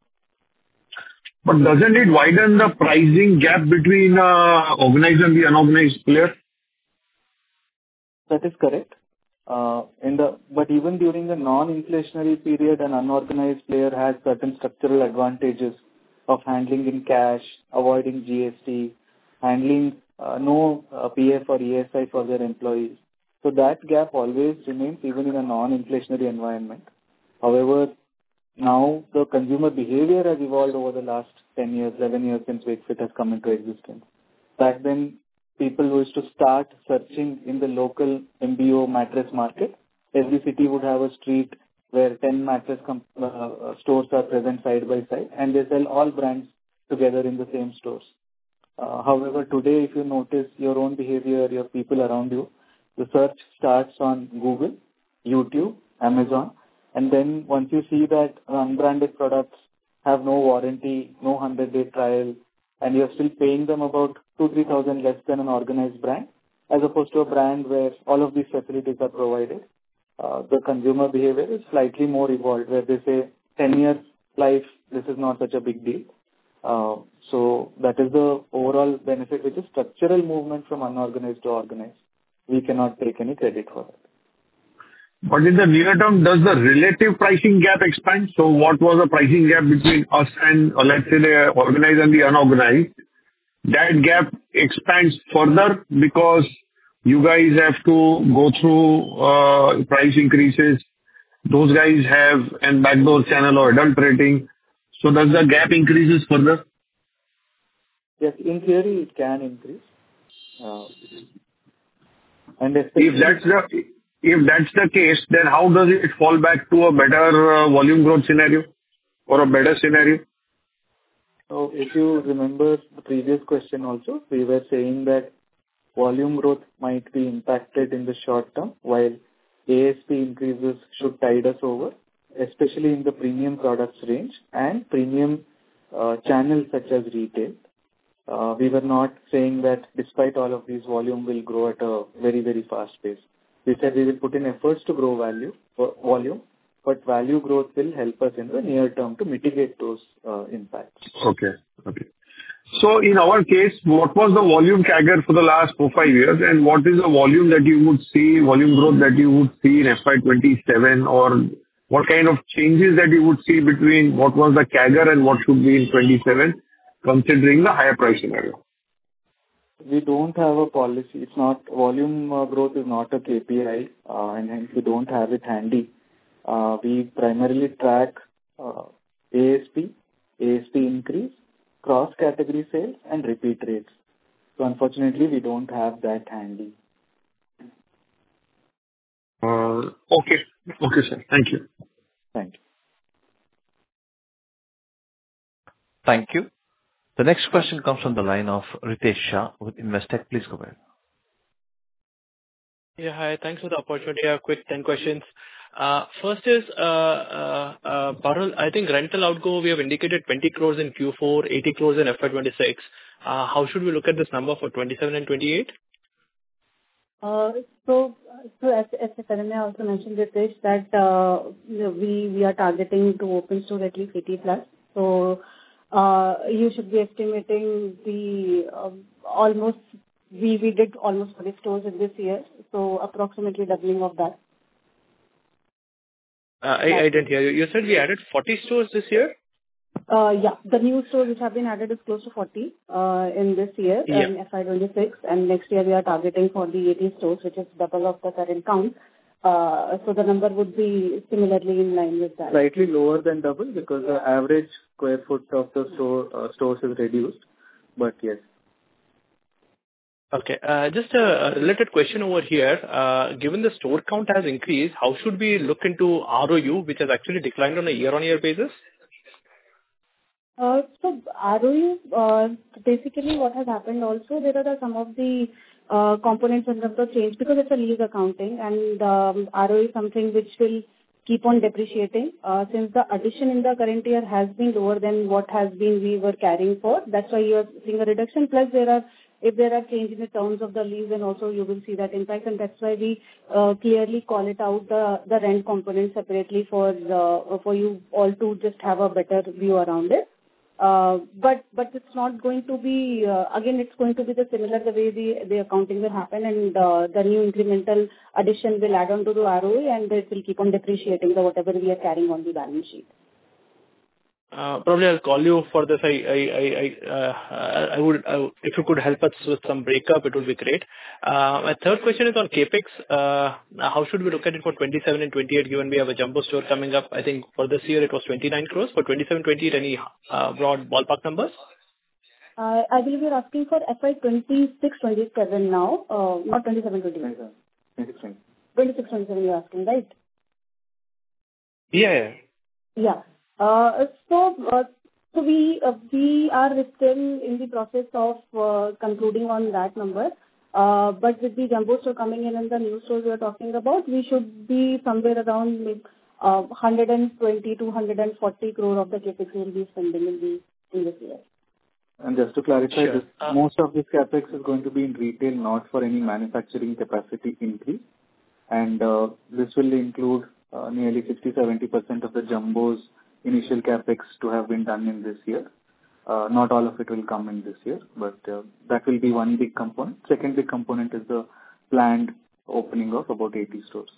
[SPEAKER 9] But doesn't it widen the pricing gap between uh, organized and the unorganized players?
[SPEAKER 4] That is correct. Uh, in the but even during the non-inflationary period, an unorganized player has certain structural advantages of handling in cash, avoiding G S T, handling uh, no uh, P F or E S I for their employees. So that gap always remains even in a non-inflationary environment. However, now the consumer behavior has evolved over the last ten years, eleven years since Wakefit has come into existence. Back then, people used to start searching in the local M B O mattress market. Every city would have a street where ten mattress com- uh, stores are present side by side, and they sell all brands together in the same stores. Uh, however, today, if you notice your own behavior, your people around you, the search starts on Google, YouTube, Amazon, and then once you see that unbranded products have no warranty, no hundred-day trial, and you're still paying them about two, three thousand less than an organized brand, as opposed to a brand where all of these facilities are provided, uh, the consumer behavior is slightly more evolved, where they say ten years life, this is not such a big deal. Uh, so that is the overall benefit, which is structural movement from unorganized to organized. We cannot take any credit for that.
[SPEAKER 9] But in the near term, does the relative pricing gap expand? So what was the pricing gap between us and, or let's say, the organized and the unorganized? That gap expands further because you guys have to go through uh, price increases. Those guys have an backdoor channel or adulterating. So does the gap increases further?
[SPEAKER 4] Yes, in theory, it can increase. Uh, and
[SPEAKER 9] if that's the if that's the case, then how does it fall back to a better uh, volume growth scenario or a better scenario?
[SPEAKER 4] So if you remember the previous question also, we were saying that volume growth might be impacted in the short term, while A S P increases should tide us over, especially in the premium products range and premium uh, channels such as retail. Uh, we were not saying that despite all of these, volume will grow at a very, very fast pace. We said we will put in efforts to grow value, volume, but value growth will help us in the near term to mitigate those uh, impacts.
[SPEAKER 9] Okay. Okay. So in our case, what was the volume C A G R for the last four, five years, and what is the volume that you would see, volume growth that you would see in F Y twenty-seven, or what kind of changes that you would see between what was the C A G R and what should be in twenty-seven, considering the higher price scenario?
[SPEAKER 4] We don't have a policy. It's not volume uh, growth is not a K P I, uh, and hence we don't have it handy. Uh, we primarily track uh, A S P, A S P increase, cross-category sales, and repeat rates. So unfortunately, we don't have that handy.
[SPEAKER 9] Uh, okay. Okay, sir. Thank you.
[SPEAKER 4] Thank you.
[SPEAKER 1] Thank you. The next question comes from the line of Ritesh Shah with Investec. Please go ahead.
[SPEAKER 10] Yeah, hi. Thanks for the opportunity. I have quick ten questions. Uh, First is, uh, uh, uh, Parul, I think rental outgo, we have indicated twenty crores in Q four, eighty crores in F Y twenty-six. Uh, How should we look at this number for twenty-seven and twenty-eight?
[SPEAKER 5] Uh, So, so as as Karan also mentioned, Ritesh, that uh, you know, we we are targeting to open store at least eighty plus. So, uh, you should be estimating the um, almost we we did almost forty stores in this year, so approximately doubling of that.
[SPEAKER 10] Uh, I I didn't hear you. You said we added forty stores this year?
[SPEAKER 5] Uh, Yeah, the new stores which have been added is close to forty uh, in this year,
[SPEAKER 10] Yeah.
[SPEAKER 5] in F Y twenty-six, and next year we are targeting for the eighty stores, which is double of the current count. Uh, So the number would be similarly in line with that.
[SPEAKER 4] Slightly lower than double because the average square foot of the store uh, stores is reduced. But yes.
[SPEAKER 10] Okay. Uh, Just a a related question over here. Uh, Given the store count has increased, how should we look into R O U, which has actually declined on a year-on-year basis?
[SPEAKER 5] Uh, So R O U, uh, basically what has happened also, there are some of the uh, components in terms of change because it's a lease accounting, and um, R O U is something which will keep on depreciating. Uh, Since the addition in the current year has been lower than what has been we were carrying for, that's why you are seeing a reduction. Plus, there are if there are changes in the terms of the lease, then also you will see that impact, and that's why we uh, clearly call it out, the the rent component separately for uh, for you all to just have a better view around it. Uh, But but it's not going to be, uh, again, it's going to be the similar the way the the accounting will happen, and uh, the new incremental addition will add on to the R O E, and it will keep on depreciating the whatever we are carrying on the balance sheet.
[SPEAKER 10] Uh, Probably I'll call you for this. I I I I uh, I would I would- if you could help us with some breakup, it would be great. Uh, My third question is on CapEx. Uh, How should we look at it for twenty-seven and twenty-eight, given we have a jumbo store coming up? I think for this year it was twenty-nine crores. For twenty-seven, twenty-eight, any uh, broad ballpark numbers?
[SPEAKER 5] Uh, I believe you're asking for F Y twenty-six twenty-seven now, uh, not twenty-seven twenty-eight. twenty-six twenty-seven you're asking, right?
[SPEAKER 10] Yeah. yeah.
[SPEAKER 5] Yeah. Uh, So uh, so we uh, we are still in the process of uh, concluding on that number. Uh, But with the jumbo store coming in and the new stores we are talking about, we should be somewhere around like, uh, one hundred twenty to one hundred forty crore of the CapEx we will be spending in the in this year.
[SPEAKER 4] And just to clarify,
[SPEAKER 10] Sure.
[SPEAKER 4] this,
[SPEAKER 10] Uh,
[SPEAKER 4] most of this capex is going to be in retail, not for any manufacturing capacity increase. And uh, this will include uh, nearly sixty to seventy percent of the jumbo's initial capex to have been done in this year. Uh, Not all of it will come in this year, but uh, that will be one big component. Second big component is the planned opening of about eighty stores.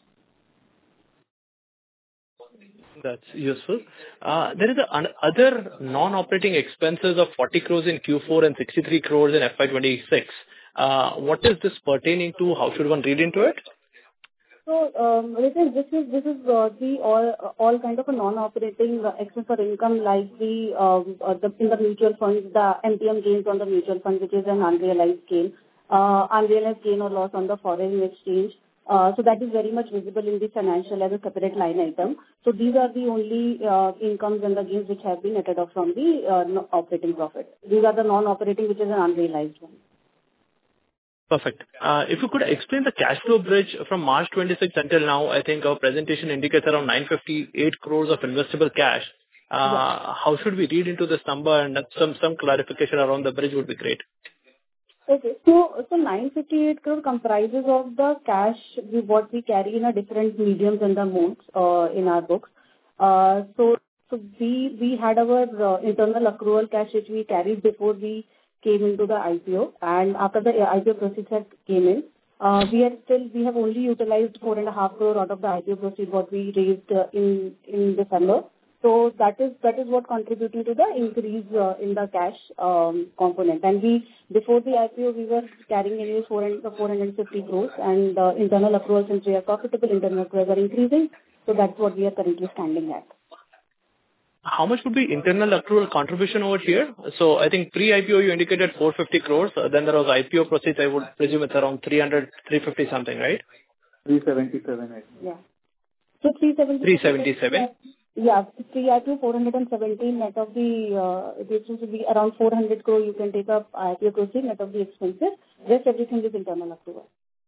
[SPEAKER 10] That's useful. Uh, There is a an- other non-operating expenses of forty crores in Q four and sixty-three crores in F Y twenty-six. Uh, What is this pertaining to? How should one read into it?
[SPEAKER 5] So, um, this is this is this is uh, the all all kind of a non-operating uh, expense for income, like the um, uh, the in the mutual funds, the M T M gains on the mutual fund, which is an unrealized gain, uh, unrealized gain or loss on the foreign exchange. Uh, so that is very much visible in the financial as a separate line item. So these are the only uh, incomes and the gains which have been netted off from the uh, no- operating profit. These are the non-operating, which is an unrealized one.
[SPEAKER 10] Perfect. Uh, If you could explain the cash flow bridge from March twenty-sixth until now, I think our presentation indicates around nine hundred fifty-eight crores of investable cash. Uh, How should we read into this number? And some some clarification around the bridge would be great.
[SPEAKER 5] Okay. So so nine hundred fifty-eight crore comprises of the cash we what we carry in a different mediums and the modes uh, in our books. Uh, So so we we had our uh, internal accrual cash which we carried before we came into the I P O, and after the I P O proceeds had came in, uh, we are still we have only utilized four and a half crore out of the I P O proceeds what we raised uh, in in December. So that is that is what contributed to the increase uh, in the cash um, component. And we before the I P O we were carrying anyway four hundred fifty crores, and uh, internal accruals, since we are profitable, internal accruals are increasing. So that's what we are currently standing at.
[SPEAKER 10] How much would be internal accrual contribution over here? So I think pre-I P O you indicated four hundred fifty crores. Uh, then there was I P O proceeds. I would presume it's around three hundred, three hundred fifty something, right?
[SPEAKER 4] three seventy-seven, I think.
[SPEAKER 5] Yeah. So three seventy.
[SPEAKER 10] three seventy-seven.
[SPEAKER 5] Yeah, pre-I P O four hundred seventeen, net of the, uh, this will be around four hundred crore you can take up I P O proceeds, net of the expenses. Rest everything is internal accrual.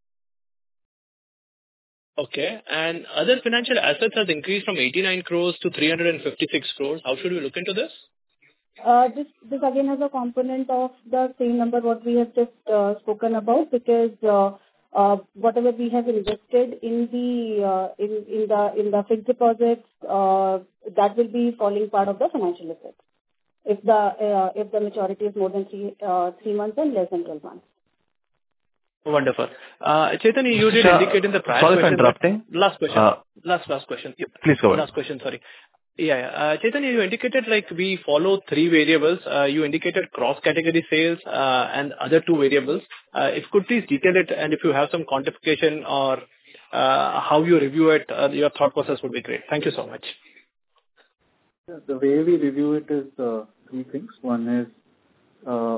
[SPEAKER 10] Okay. And other financial assets has increased from eighty-nine crores to three hundred fifty-six crores. How should we look into this?
[SPEAKER 5] Uh, this, this again has a component of the same number what we have just uh, spoken about, because uh, uh, whatever we have invested in the uh, in, in the in the fixed deposits, uh, that will be falling part of the financial assets if the uh, if the maturity is more than three uh, three months and less than twelve months.
[SPEAKER 10] Wonderful. Uh, Chaitanya, you did
[SPEAKER 1] Sir,
[SPEAKER 10] indicate in the prior
[SPEAKER 1] sorry for
[SPEAKER 10] question.
[SPEAKER 1] interrupting.
[SPEAKER 10] Last question.
[SPEAKER 1] Uh,
[SPEAKER 10] last last question. Yep.
[SPEAKER 1] Please go ahead.
[SPEAKER 10] Last question. Sorry. Yeah, yeah. Uh, Chaitanya, you indicated like we follow three variables. Uh, you indicated cross-category sales uh, and other two variables. Uh, if you could please detail it, and if you have some quantification or uh, how you review it, uh, your thought process would be great. Thank you so much.
[SPEAKER 4] Yeah, the way we review it is uh, three things. One is uh,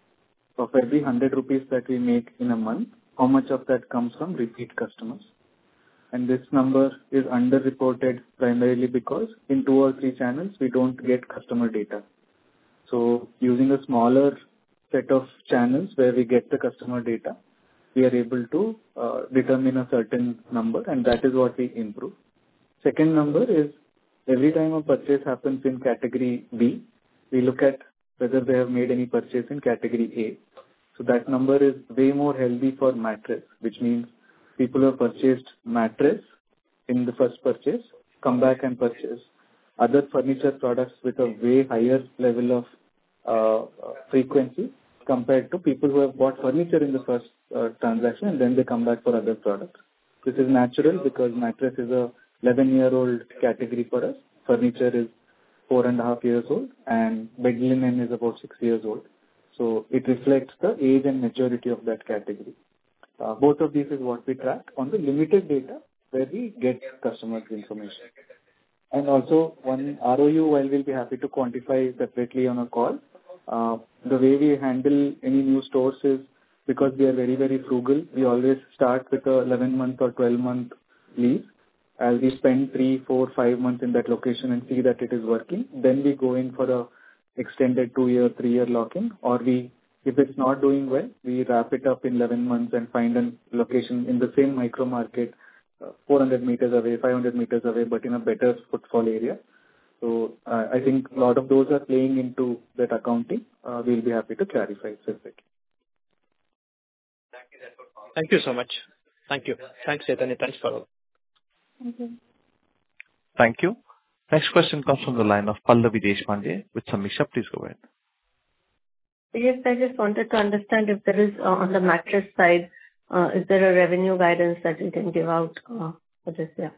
[SPEAKER 4] of every one hundred rupees that we make in a month, how much of that comes from repeat customers. And this number is underreported primarily because in two or three channels, we don't get customer data. So using a smaller set of channels where we get the customer data, we are able to uh, determine a certain number, and that is what we improve. Second number is every time a purchase happens in category B, we look at whether they have made any purchase in category A. So that number is way more healthy for mattress, which means people who have purchased mattress in the first purchase come back and purchase other furniture products with a way higher level of uh, frequency compared to people who have bought furniture in the first uh, transaction and then they come back for other products. This is natural because mattress is a eleven-year-old category for us. Furniture is four and a half years old, and bed linen is about six years old. So it reflects the age and maturity of that category. Uh, both of these is what we track on the limited data where we get customers' information. And also one R O U, while we'll be happy to quantify separately on a call, uh, the way we handle any new stores is because we are very, very frugal. We always start with a eleven-month or twelve-month lease. As we spend three, four, five months in that location and see that it is working, then we go in for a extended two-year, three-year lock-in, or we, if it's not doing well, we wrap it up in eleven months and find a location in the same micro market, uh, four hundred meters away, five hundred meters away, but in a better footfall area. So uh, I think a lot of those are playing into that accounting. Uh, we'll be happy to clarify separately.
[SPEAKER 10] Thank you so much. Thank you. Thanks, Chaitanya. Thanks for all.
[SPEAKER 5] Thank you.
[SPEAKER 1] Thank you. Next question comes from the line of Pallavi Deshpande with Sameeksha. Please go ahead.
[SPEAKER 11] Yes, I just wanted to understand if there is, uh, on the mattress side, uh, is there a revenue guidance that you can give out uh, for this year?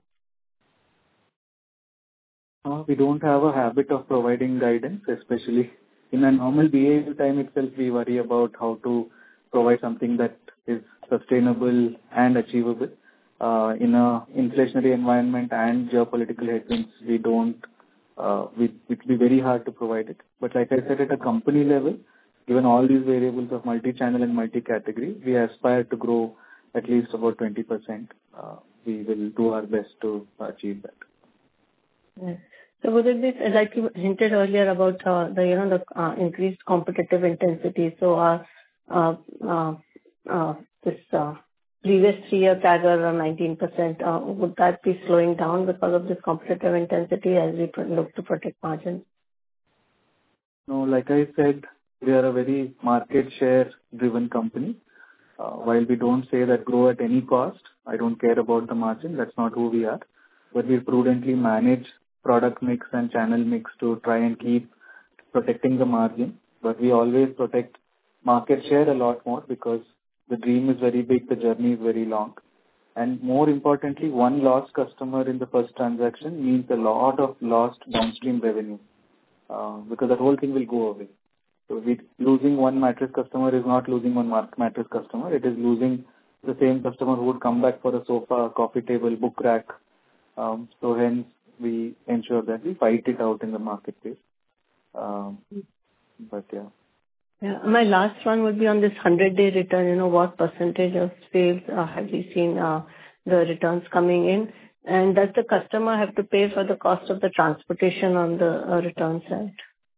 [SPEAKER 4] Uh, we don't have a habit of providing guidance, especially in a normal B A U time itself. We worry about how to provide something that is sustainable and achievable. Uh, in a inflationary environment and geopolitical headwinds, we don't, uh, we, it will be very hard to provide it. But like I said, at a company level, given all these variables of multi-channel and multi-category, we aspire to grow at least about twenty percent. Uh, we will do our best to achieve that.
[SPEAKER 11] Yes. So would it be, like you hinted earlier about uh, the, you know, the uh, increased competitive intensity. So uh, uh, uh, uh, this uh, previous three-year C A G R of nineteen percent, uh, would that be slowing down because of this competitive intensity as we look to protect margins?
[SPEAKER 4] No, like I said, we are a very market share driven company. Uh, while we don't say that grow at any cost, I don't care about the margin. That's not who we are. But we prudently manage product mix and channel mix to try and keep protecting the margin. But we always protect market share a lot more because the dream is very big, the journey is very long. And more importantly, one lost customer in the first transaction means a lot of lost downstream revenue uh, because that whole thing will go away. So we, losing one mattress customer is not losing one mattress customer. It is losing the same customer who would come back for a sofa, coffee table, book rack. Um, so hence, we ensure that we fight it out in the marketplace. Um, but yeah.
[SPEAKER 11] Yeah. My last one would be on this hundred-day return. You know, what percentage of sales uh, have we seen uh, the returns coming in? And does the customer have to pay for the cost of the transportation on the uh, return side?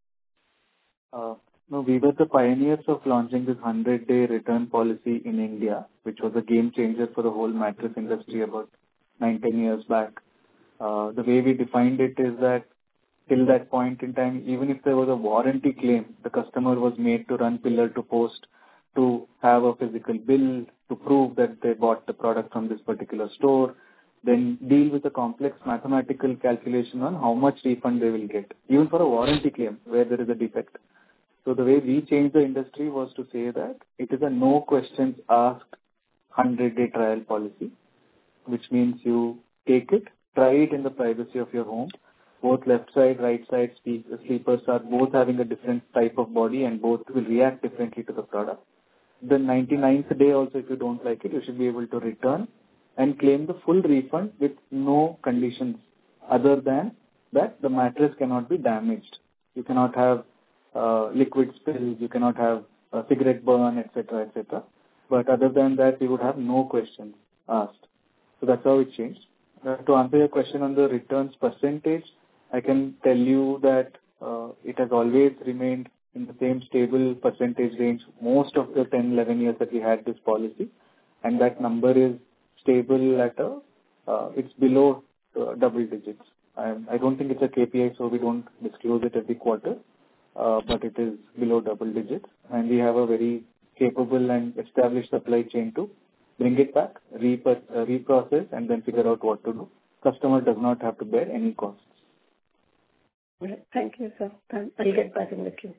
[SPEAKER 4] Uh, no, we were the pioneers of launching this hundred-day return policy in India, which was a game changer for the whole mattress industry about nine, ten years back. Uh, the way we defined it is that till that point in time, even if there was a warranty claim, the customer was made to run pillar to post, to have a physical bill, to prove that they bought the product from this particular store, then deal with a complex mathematical calculation on how much refund they will get, even for a warranty claim where there is a defect. So the way we changed the industry was to say that it is a no questions asked hundred-day trial policy, which means you take it, try it in the privacy of your home. Both left side, right side sleepers are both having a different type of body and both will react differently to the product. The ninety-ninth day also, if you don't like it, you should be able to return and claim the full refund with no conditions other than that the mattress cannot be damaged. You cannot have uh, liquid spills, you cannot have a cigarette burn, et cetera, et cetera. But other than that, you would have no questions asked. So that's how it changed. Uh, to answer your question on the returns percentage, I can tell you that uh, it has always remained in the same stable percentage range most of the ten, eleven years that we had this policy. And that number is stable at a, uh, it's below uh, double digits. I, I don't think it's a K P I, so we don't disclose it every quarter, uh, but it is below double digits. And we have a very capable and established supply chain to bring it back, re- uh, reprocess, and then figure out what to do. Customer does not have to bear any costs.
[SPEAKER 11] Thank you, sir. I'll get back in the queue.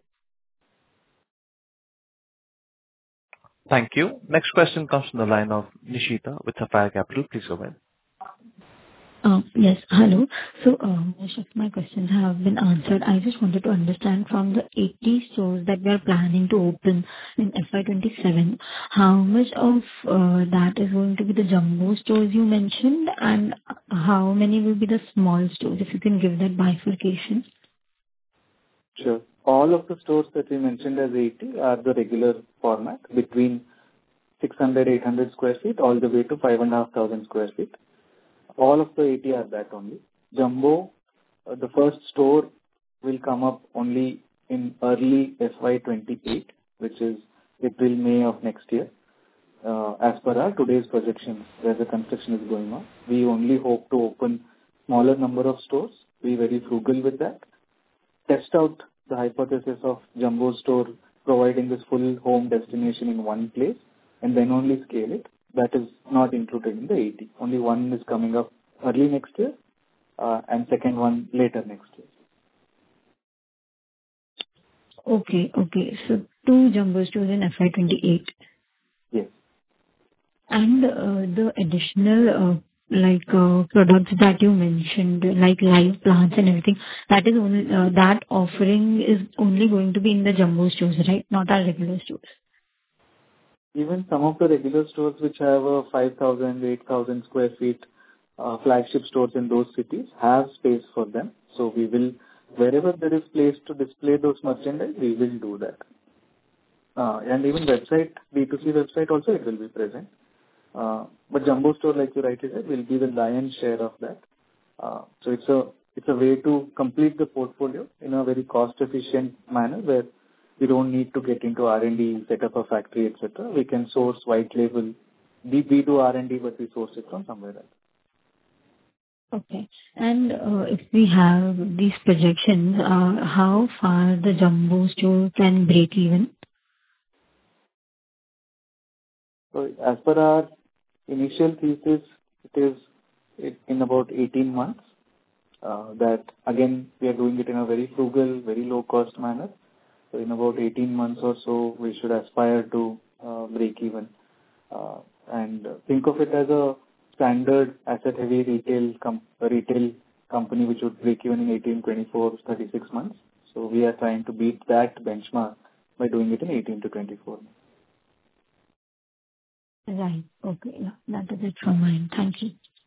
[SPEAKER 1] Thank you. Next question comes from the line of Nishita with Sapphire Capital. Please go ahead.
[SPEAKER 12] Uh, Yes. Hello. So, uh, most of my questions have been answered. I just wanted to understand from the eighty stores that we are planning to open in F Y twenty-seven, how much of uh, that is going to be the jumbo stores you mentioned, and how many will be the small stores? If you can give that bifurcation.
[SPEAKER 4] Sure. All of the stores that we mentioned as eighty are the regular format between six hundred, eight hundred square feet all the way to five thousand five hundred square feet. All of the eighty are that only. Jumbo, uh, the first store will come up only in early F Y twenty-eight, which is April, May of next year. Uh, as per our today's projections, where the construction is going on, we only hope to open smaller number of stores. Be very frugal with that. Test out the hypothesis of jumbo store providing this full home destination in one place and then only scale it. That is not included in the eighty. Only one is coming up early next year uh, and second one later next year.
[SPEAKER 12] Okay. Okay. So two jumbo stores in F Y twenty-eight.
[SPEAKER 4] Yes.
[SPEAKER 12] And uh, the additional uh, like uh, products that you mentioned, like live plants and everything, that is only uh, that offering is only going to be in the jumbo stores, right? Not our regular stores.
[SPEAKER 4] Even some of the regular stores which have a five thousand, eight thousand square feet uh, flagship stores in those cities have space for them. So we will, wherever there is place to display those merchandise, we will do that. Uh, and even website, B two C website also it will be present. Uh, but jumbo store, like you rightly said, will be the lion's share of that. Uh, so it's a it's a way to complete the portfolio in a very cost efficient manner where we don't need to get into R and D, set up a factory, et cetera. We can source white label. We, we do R and D, but we source it from somewhere else.
[SPEAKER 12] Okay. And uh, if we have these projections, uh, how far the jumbo store can break even?
[SPEAKER 4] So as per our initial thesis, it is it, in about eighteen months. Uh, that again, we are doing it in a very frugal, very low cost manner. So in about eighteen months or so, we should aspire to uh, break even. Uh, and think of it as a standard asset-heavy retail com- retail company which would break even in eighteen, twenty-four, thirty-six months. So we are trying to beat that benchmark by doing it in eighteen to twenty-four months.
[SPEAKER 12] Right. Okay. Yeah, that is it from mine. Thank you.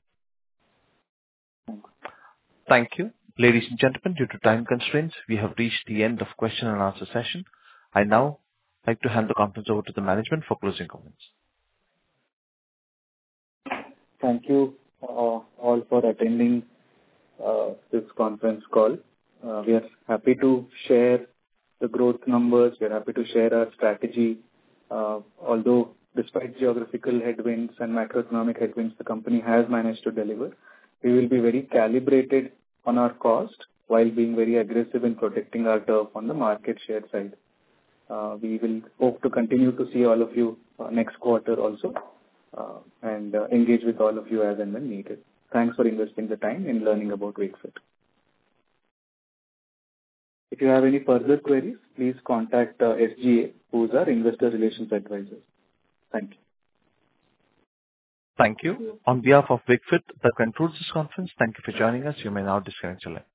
[SPEAKER 1] Thank you. Ladies and gentlemen, due to time constraints, we have reached the end of question and answer session. I now like to hand the conference over to the management for closing comments.
[SPEAKER 4] Thank you uh, all for attending uh, this conference call. Uh, we are happy to share the growth numbers. We are happy to share our strategy. Uh, although despite geographical headwinds and macroeconomic headwinds, the company has managed to deliver. We will be very calibrated on our cost while being very aggressive in protecting our turf on the market share side. Uh, we will hope to continue to see all of you uh, next quarter also uh, and uh, engage with all of you as and when needed. Thanks for investing the time in learning about Wakefit. If you have any further queries, please contact uh, S G A, who is our Investor Relations Advisor. Thank you.
[SPEAKER 1] Thank you. On behalf of Wakefit, that concludes this conference. Thank you for joining us. You may now disconnect your line.